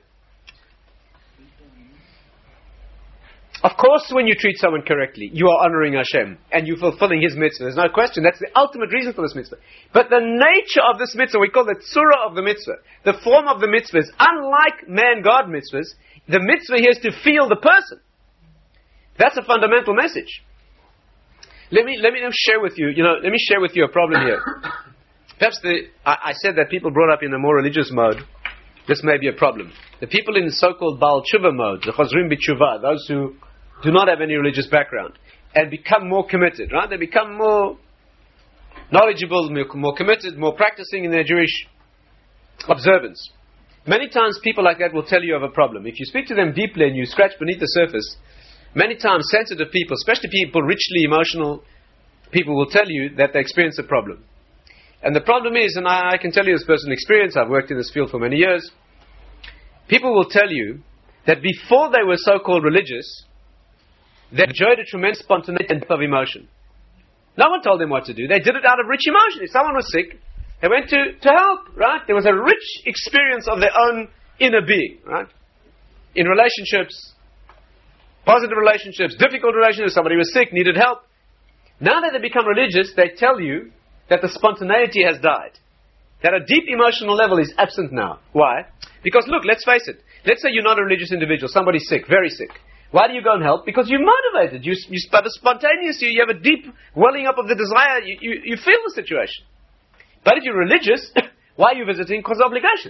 Of course, when you treat someone correctly, you are honoring Hashem and you're fulfilling His mitzvah. There's no question. That's the ultimate reason for this mitzvah. But the nature of this mitzvah, we call it surah of the mitzvah. The form of the mitzvah is unlike man-God mitzvahs. The mitzvah here is to feel the person. That's a fundamental message. Let me let me share with you. You know, let me share with you a problem here. Perhaps the I, I said that people brought up in a more religious mode. This may be a problem. The people in the so-called Baal Tshuva mode, the Chozrim B'Tshuva, those who do not have any religious background, and become more committed, right? They become more knowledgeable, more committed, more practicing in their Jewish observance. Many times people like that will tell you of a problem. If you speak to them deeply and you scratch beneath the surface, many times sensitive people, especially people richly emotional people, will tell you that they experience a problem. And the problem is, and I, I can tell you this personal experience, I've worked in this field for many years, people will tell you that before they were so-called religious, they enjoyed a tremendous spontaneity and depth of emotion. No one told them what to do. They did it out of rich emotion. If someone was sick, they went to, to help, right? There was a rich experience of their own inner being, right? In relationships, positive relationships, difficult relationships, somebody was sick, needed help. Now that they become religious, they tell you that the spontaneity has died. That a deep emotional level is absent now. Why? Because look, let's face it. Let's say you're not a religious individual. Somebody's sick, very sick. Why do you go and help? Because you're motivated. You, you but it's spontaneous. You, you have a deep welling up of the desire. You, you, you feel the situation. But if you're religious, why are you visiting? Because of obligation.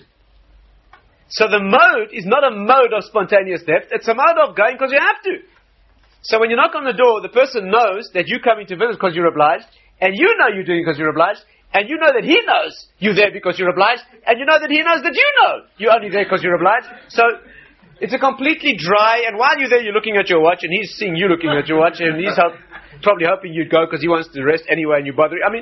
So the mode is not a mode of spontaneous depth. It's a mode of going because you have to. So when you knock on the door, the person knows that you're coming to visit because you're obliged, and you know you're doing it because you're obliged, and you know that he knows you're there because you're obliged, and you know that he knows that you know you're only there because you're obliged. So it's a completely dry, and while you're there, you're looking at your watch, and he's seeing you looking at your watch, and he's hope, probably hoping you'd go because he wants to rest anyway, and you bother. I mean,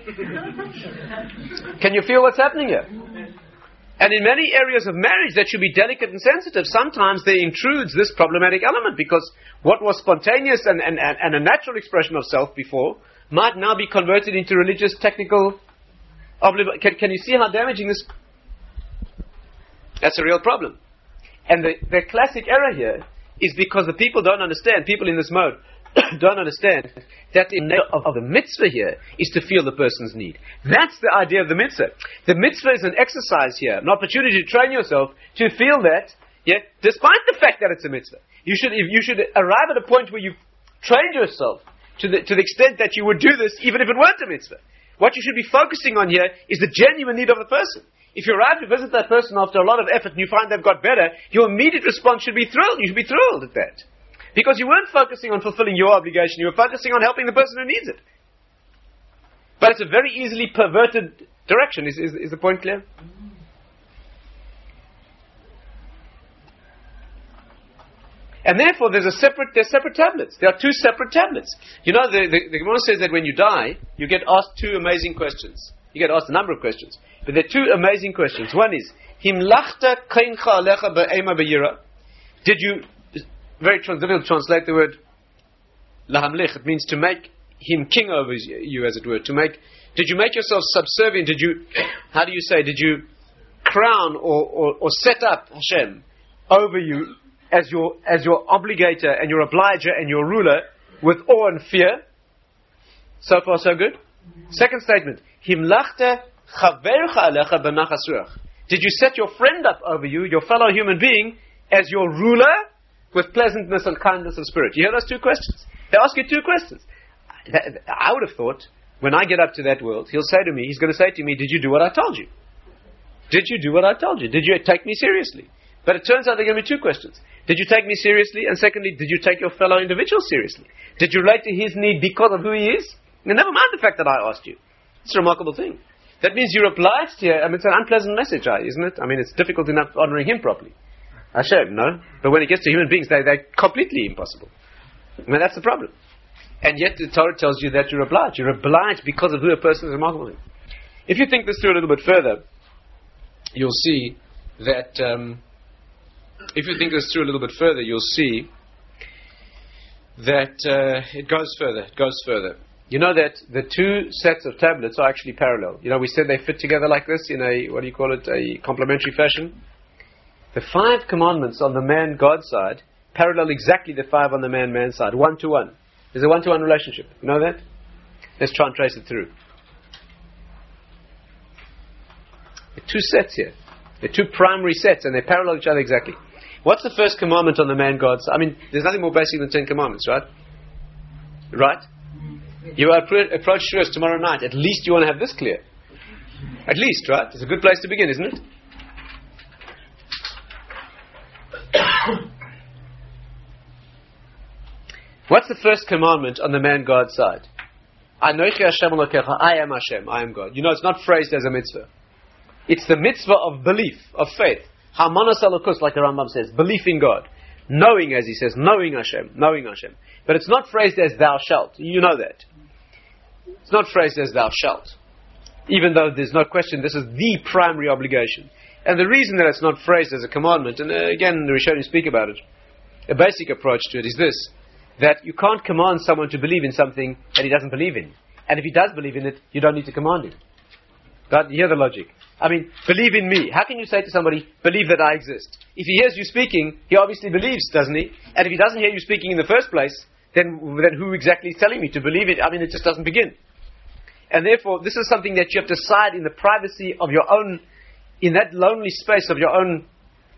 can you feel what's happening here? And in many areas of marriage that should be delicate and sensitive, sometimes there intrudes this problematic element, because what was spontaneous and, and, and, and a natural expression of self before might now be converted into religious, technical obli- can, can you see how damaging this? That's a real problem. And the, the classic error here is because the people don't understand, people in this mode don't understand that the nature of, of the mitzvah here is to feel the person's need. That's the idea of the mitzvah. The mitzvah is an exercise here, an opportunity to train yourself to feel that, yeah, despite the fact that it's a mitzvah. You should, you should arrive at a point where you've trained yourself to the, to the extent that you would do this even if it weren't a mitzvah. What you should be focusing on here is the genuine need of the person. If you arrive to visit that person after a lot of effort and you find they've got better, your immediate response should be thrilled. You should be thrilled at that. Because you weren't focusing on fulfilling your obligation, you were focusing on helping the person who needs it. But it's a very easily perverted direction. Is, is, is the point clear? And therefore there's a separate, there's separate tablets. There are two separate tablets. You know, the, the, the Gemara says that when you die, you get asked two amazing questions. You get asked a number of questions. But there are two amazing questions. One is, Himlachta kaincha alecha be'ema be'yira. Did you, very trans- difficult to translate the word lahamlich. It means to make him king over you, as it were. To make, did you make yourself subservient? Did you, how do you say, did you crown or, or, or set up Hashem over you as your, as your obligator and your obliger and your ruler with awe and fear? So far so good. Second statement, Himlachta chavercha alecha b'nachas ruach. Did you set your friend up over you, your fellow human being, as your ruler with pleasantness and kindness of spirit? You hear those two questions? They ask you two questions. I would have thought, when I get up to that world, he'll say to me, he's going to say to me, did you do what I told you? Did you do what I told you? Did you take me seriously? But it turns out there are going to be two questions. Did you take me seriously? And secondly, did you take your fellow individual seriously? Did you relate to his need because of who he is? And never mind the fact that I asked you. It's a remarkable thing. That means you're obliged here. I mean, it's an unpleasant message, isn't it? I mean, it's difficult enough honoring him properly. Hashem, no? But when it gets to human beings, they, they're completely impossible. I mean, that's the problem. And yet the Torah tells you that you're obliged. You're obliged because of who a person is. Remarkable thing. If you think this through a little bit further, you'll see that... Um, if you think this through a little bit further, you'll see that uh, it goes further. It goes further. You know that the two sets of tablets are actually parallel. You know, we said they fit together like this in a, what do you call it, a complementary fashion. The five commandments on the man-God side parallel exactly the five on the man-man side, one to one. There's a one-to-one relationship. You know that? Let's try and trace it through. There are two sets here. They're two primary sets, and they parallel each other exactly. What's the first commandment on the man-God side? I mean, there's nothing more basic than Ten Commandments, right? Right? You appro- approach Shavuos tomorrow night. At least you want to have this clear. At least, right? It's a good place to begin, isn't it? What's the first commandment on the man-God side? Anochi Hashem Elokecha. I am Hashem. I am God. You know, it's not phrased as a mitzvah. It's the mitzvah of belief, of faith. Hamanas Elokus, like the Rambam says, belief in God. Knowing, as he says, knowing Hashem, knowing Hashem. But it's not phrased as thou shalt. You know that. It's not phrased as thou shalt. Even though there's no question, this is the primary obligation. And the reason that it's not phrased as a commandment, and uh, again, the Rishonim speak about it, a basic approach to it is this, that you can't command someone to believe in something that he doesn't believe in. And if he does believe in it, you don't need to command him. God, you hear the logic. I mean, believe in me. How can you say to somebody, believe that I exist? If he hears you speaking, he obviously believes, doesn't he? And if he doesn't hear you speaking in the first place, then, then who exactly is telling me to believe it? I mean, it just doesn't begin. And therefore, this is something that you have to decide in the privacy of your own, in that lonely space of your own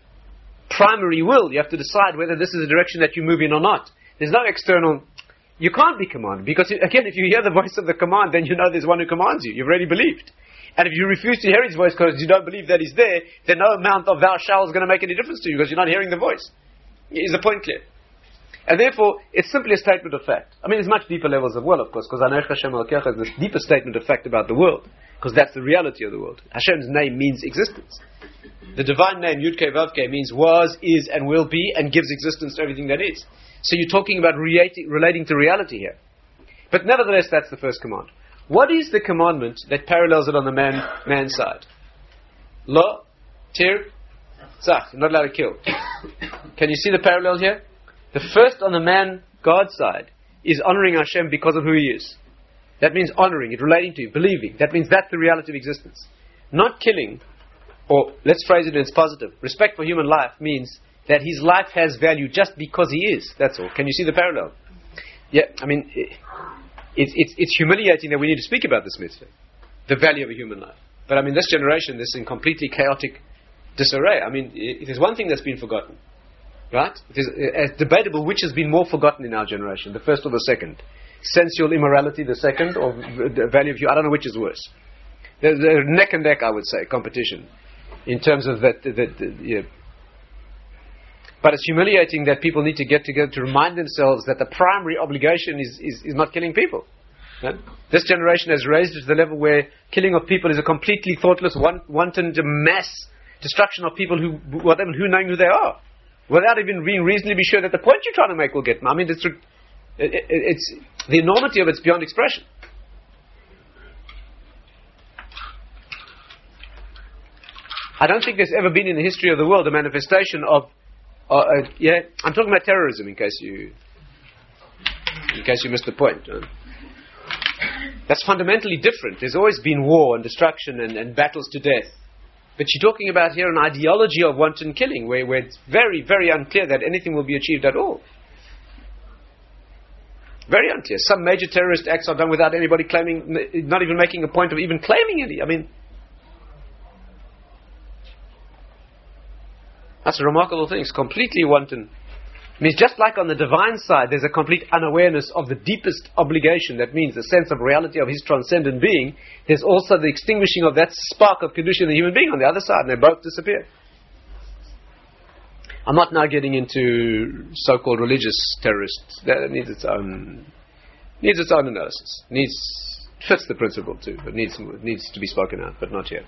primary will. You have to decide whether this is a direction that you move in or not. There's no external... You can't be commanded. Because, again, if you hear the voice of the command, then you know there's one who commands you. You've already believed. And if you refuse to hear his voice because you don't believe that he's there, then no amount of thou shalt is going to make any difference to you because you're not hearing the voice. Is the point clear? And therefore, it's simply a statement of fact. I mean, there's much deeper levels of will, of course, because Anochi Hashem Elokecha is the deeper statement of fact about the world, because that's the reality of the world. Hashem's name means existence. The divine name, Yud-Kei Vav-Kei, means was, is, and will be, and gives existence to everything that is. So you're talking about relating, relating to reality here. But nevertheless, that's the first command. What is the commandment that parallels it on the man man side? Lo, tir, tzach. You're not allowed to kill. Can you see the parallel here? The first on the man God side is honoring Hashem because of who He is. That means honoring it, relating to Him, believing. That means that's the reality of existence. Not killing, or let's phrase it as positive. Respect for human life means that his life has value just because he is. That's all. Can you see the parallel? Yeah, I mean, it, it's, it's, it's humiliating that we need to speak about this mitzvah, the value of a human life. But I mean, this generation, this is in completely chaotic disarray. I mean, it, there's one thing that's been forgotten, right? It is uh, debatable which has been more forgotten in our generation, the first or the second. Sensual immorality, the second, or the value of you. I don't know which is worse. There's a neck and neck, I would say, competition in terms of that. that, that yeah. But it's humiliating that people need to get together to remind themselves that the primary obligation is, is, is not killing people. Right? This generation has raised it to the level where killing of people is a completely thoughtless, wanton mass destruction of people who, whatever, who knowing who they are, without even being reasonably sure that the point you're trying to make will get. I mean, it's, it, it, it's the enormity of it's beyond expression. I don't think there's ever been in the history of the world a manifestation of Uh, uh, yeah, I'm talking about terrorism. In case you, in case you missed the point, uh, that's fundamentally different. There's always been war and destruction and, and battles to death, but you're talking about here an ideology of wanton killing, where, where it's very, very unclear that anything will be achieved at all. Very unclear. Some major terrorist acts are done without anybody claiming, not even making a point of even claiming any. I mean. That's a remarkable thing. It's completely wanton. It means just like on the divine side, there's a complete unawareness of the deepest obligation. That means the sense of reality of his transcendent being. There's also the extinguishing of that spark of Kedusha in the human being on the other side, and they both disappear. I'm not now getting into so-called religious terrorists. That needs its own needs its own analysis. Needs fits the principle too, but needs needs to be spoken out, but not yet.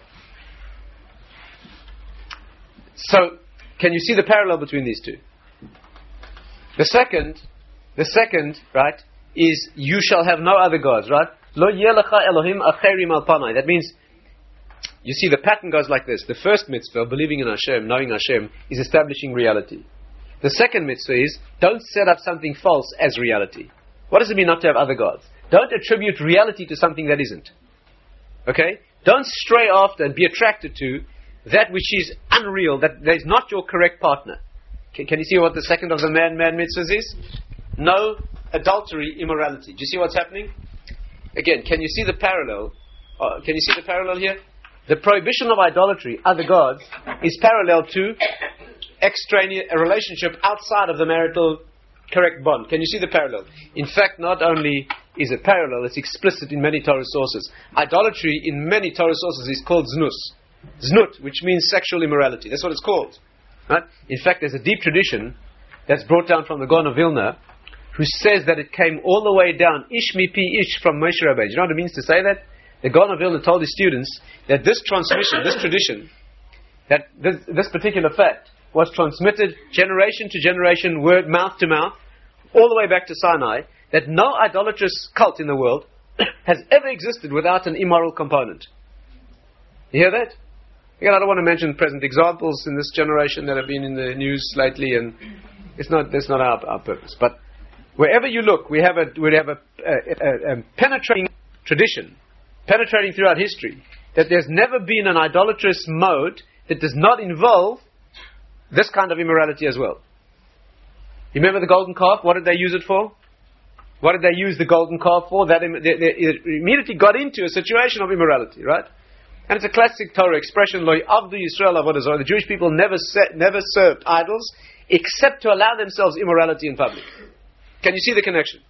So, can you see the parallel between these two? The second, the second, right, is you shall have no other gods, right? Lo yelecha Elohim acherim al panai. That means, you see, the pattern goes like this. The first mitzvah, believing in Hashem, knowing Hashem, is establishing reality. The second mitzvah is, don't set up something false as reality. What does it mean not to have other gods? Don't attribute reality to something that isn't. Okay? Don't stray after and be attracted to that which is unreal, that, that is not your correct partner. Can, can you see what the second of the man man mitzvahs is? No adultery, immorality. Do you see what's happening? Again, can you see the parallel? Uh, can you see the parallel here? The prohibition of idolatry, other gods, is parallel to extraneous, a relationship outside of the marital correct bond. Can you see the parallel? In fact, not only is it parallel, it's explicit in many Torah sources. Idolatry in many Torah sources is called znus. Znut, which means sexual immorality. That's what it's called. Right? In fact, there's a deep tradition that's brought down from the Gaon of Vilna, who says that it came all the way down, ish mi pi ish, from Moshe Rabbeinu. Do you know what it means to say that? The Gaon of Vilna told his students that this transmission, this tradition, that this, this particular fact was transmitted generation to generation, word, mouth to mouth, all the way back to Sinai, that no idolatrous cult in the world has ever existed without an immoral component. You hear that? Again, I don't want to mention present examples in this generation that have been in the news lately, and it's not that's not our, our purpose. But wherever you look, we have a we have a, a, a, a penetrating tradition, penetrating throughout history, that there's never been an idolatrous mode that does not involve this kind of immorality as well. You remember the golden calf? What did they use it for? What did they use the golden calf for? That Im- they, they immediately got into a situation of immorality, right? And it's a classic Torah expression, Lo Avdu Yisrael Avodah Zarah. The Jewish people never se- never served idols except to allow themselves immorality in public. Can you see the connection?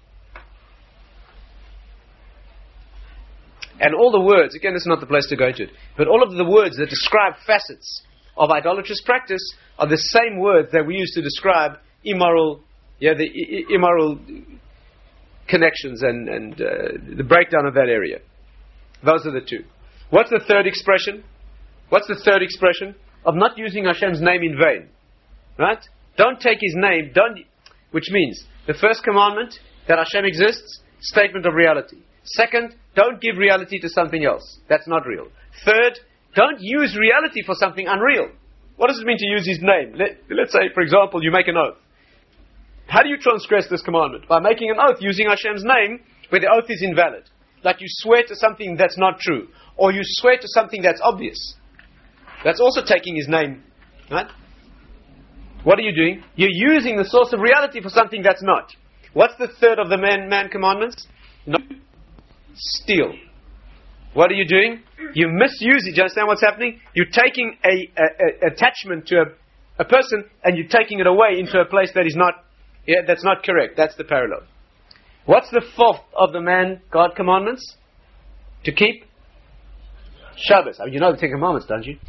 And all the words, again, this is not the place to go into it, but all of the words that describe facets of idolatrous practice are the same words that we use to describe immoral, yeah, the I- immoral connections and, and uh, the breakdown of that area. Those are the two. What's the third expression? What's the third expression? Of not using Hashem's name in vain. Right? Don't take His name, don't, which means, the first commandment, that Hashem exists, statement of reality. Second, don't give reality to something else. That's not real. Third, don't use reality for something unreal. What does it mean to use His name? Let, let's say, for example, you make an oath. How do you transgress this commandment? By making an oath using Hashem's name where the oath is invalid. Like you swear to something that's not true. Or you swear to something that's obvious. That's also taking His name. Right? What are you doing? You're using the source of reality for something that's not. What's the third of the man, man commandments? No. Steal. What are you doing? You misuse it. Do you understand what's happening? You're taking a, a, a attachment to a, a person and you're taking it away into a place that is not, yeah, that's not correct. That's the parallel. What's the fourth of the man God commandments? To keep Shabbos. I mean, you know the Ten Commandments, don't you?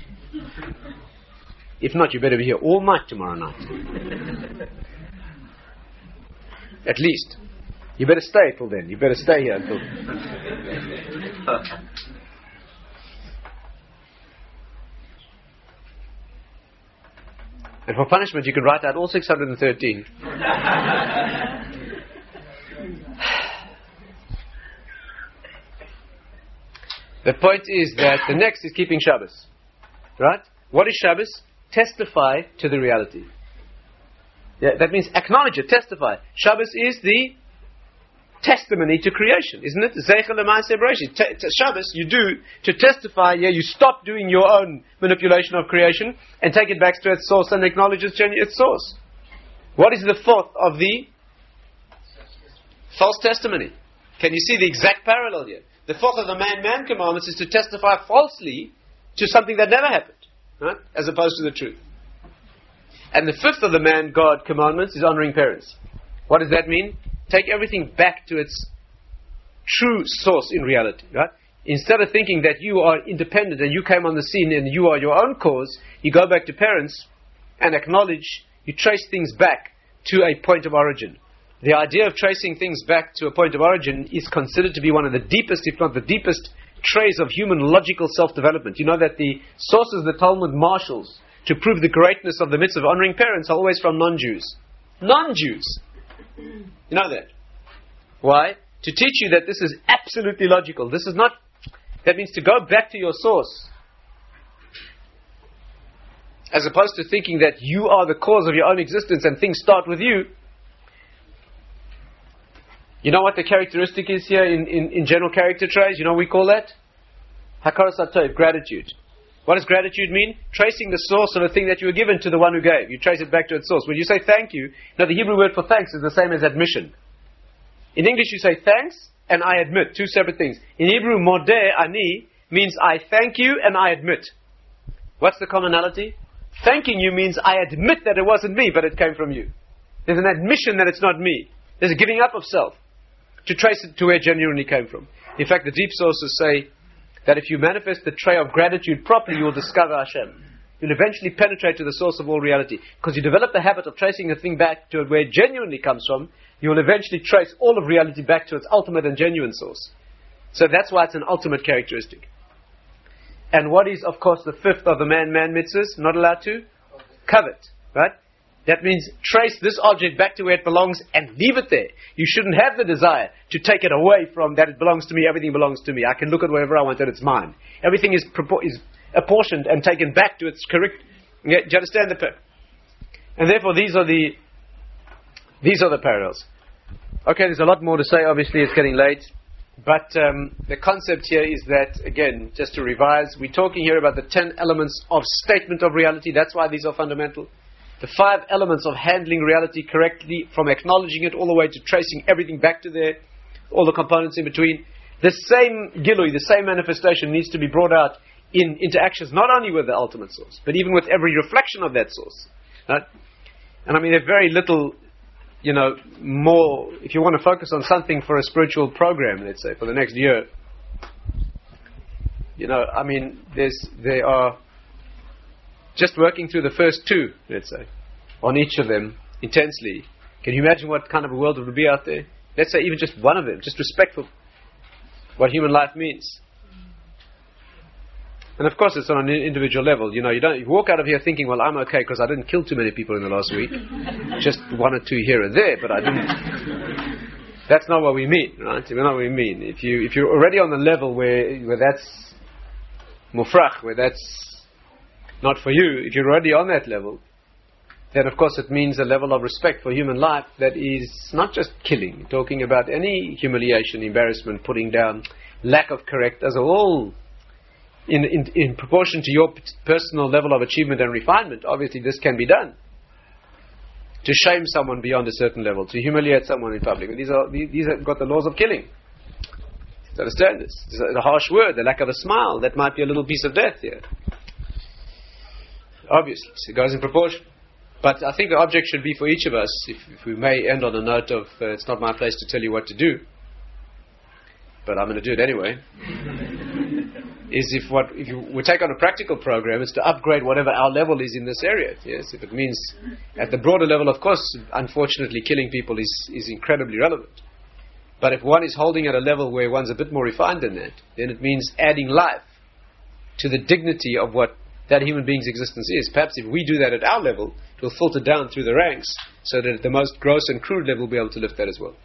If not, you better be here all night tomorrow night. At least. You better stay till then. You better stay here until... And for punishment, you can write out all six hundred thirteen. The point is that the next is keeping Shabbos. Right? What is Shabbos? Testify to the reality. Yeah, that means acknowledge it, testify. Shabbos is the testimony to creation, isn't it? Zeichel L'Maaseh Bereshit. Te- te- Shabbos, you do to testify, yeah, you stop doing your own manipulation of creation and take it back to its source and acknowledge its, its source. What is the fourth of the false testimony? Can you see the exact parallel here? The fourth of the man-man commandments is to testify falsely to something that never happened, right? As opposed to the truth. And the fifth of the man-God commandments is honoring parents. What does that mean? Take everything back to its true source in reality, right? Instead of thinking that you are independent and you came on the scene and you are your own cause, you go back to parents and acknowledge, you trace things back to a point of origin. The idea of tracing things back to a point of origin is considered to be one of the deepest, if not the deepest, traits of human logical self-development. You know that the sources the Talmud marshals to prove the greatness of the mitzvah of honoring parents are always from non-Jews. Non-Jews! You know that. Why? To teach you that this is absolutely logical. This is not... That means to go back to your source. As opposed to thinking that you are the cause of your own existence and things start with you. You know what the characteristic is here in, in, in general character traits? You know what we call that? Hakaras hatov, gratitude. What does gratitude mean? Tracing the source of a thing that you were given to the one who gave. You trace it back to its source. When you say thank you, now the Hebrew word for thanks is the same as admission. In English you say thanks and I admit. Two separate things. In Hebrew, modeh ani means I thank you and I admit. What's the commonality? Thanking you means I admit that it wasn't me, but it came from you. There's an admission that it's not me. There's a giving up of self to trace it to where it genuinely came from. In fact, the deep sources say that if you manifest the trait of gratitude properly, you will discover Hashem. You'll eventually penetrate to the source of all reality. Because you develop the habit of tracing a thing back to where it genuinely comes from, you will eventually trace all of reality back to its ultimate and genuine source. So that's why it's an ultimate characteristic. And what is, of course, the fifth of the man-man mitzvahs? Not allowed to? Covet. Right? That means trace this object back to where it belongs and leave it there. You shouldn't have the desire to take it away from that it belongs to me, everything belongs to me. I can look at wherever I want and it's mine. Everything is, propor- is apportioned and taken back to its correct... Yeah, do you understand the... Per- and therefore these are the... These are the parallels. Okay, there's a lot more to say. Obviously, it's getting late. But um, the concept here is that, again, just to revise, we're talking here about the ten elements of statement of reality. That's why these are fundamental. The five elements of handling reality correctly, from acknowledging it all the way to tracing everything back to there, all the components in between. The same gilui, the same manifestation needs to be brought out in interactions, not only with the ultimate source, but even with every reflection of that source. Right? And I mean, there's very little, you know, more, if you want to focus on something for a spiritual program, let's say, for the next year, you know, I mean, there's, there are, just working through the first two, let's say, on each of them intensely. Can you imagine what kind of a world would be out there? Let's say even just one of them, just respectful, what human life means. And of course, it's on an individual level. You know, you don't you walk out of here thinking, well, I'm okay because I didn't kill too many people in the last week, just one or two here and there, but I didn't. That's not what we mean, right? That's not what we mean. If you if you're already on the level where where that's mufrach, where that's not for you, if you're already on that level, then of course it means a level of respect for human life that is not just killing, talking about any humiliation, embarrassment, putting down, lack of correct, as a whole, in, in, in proportion to your personal level of achievement and refinement. Obviously this can be done. To shame someone beyond a certain level, to humiliate someone in public. These are these have got the laws of killing. To understand this? It's a harsh word, the lack of a smile, that might be a little piece of death here. Obviously, so it goes in proportion. But I think the object should be for each of us, if, if we may end on a note of, uh, it's not my place to tell you what to do, but I'm going to do it anyway, is if what if you we take on a practical program, it's to upgrade whatever our level is in this area. Yes, if it means at the broader level, of course, unfortunately, killing people is, is incredibly relevant. But if one is holding at a level where one's a bit more refined than that, then it means adding life to the dignity of what that human being's existence is. Perhaps if we do that at our level, it will filter down through the ranks so that at the most gross and crude level we'll be able to lift that as well.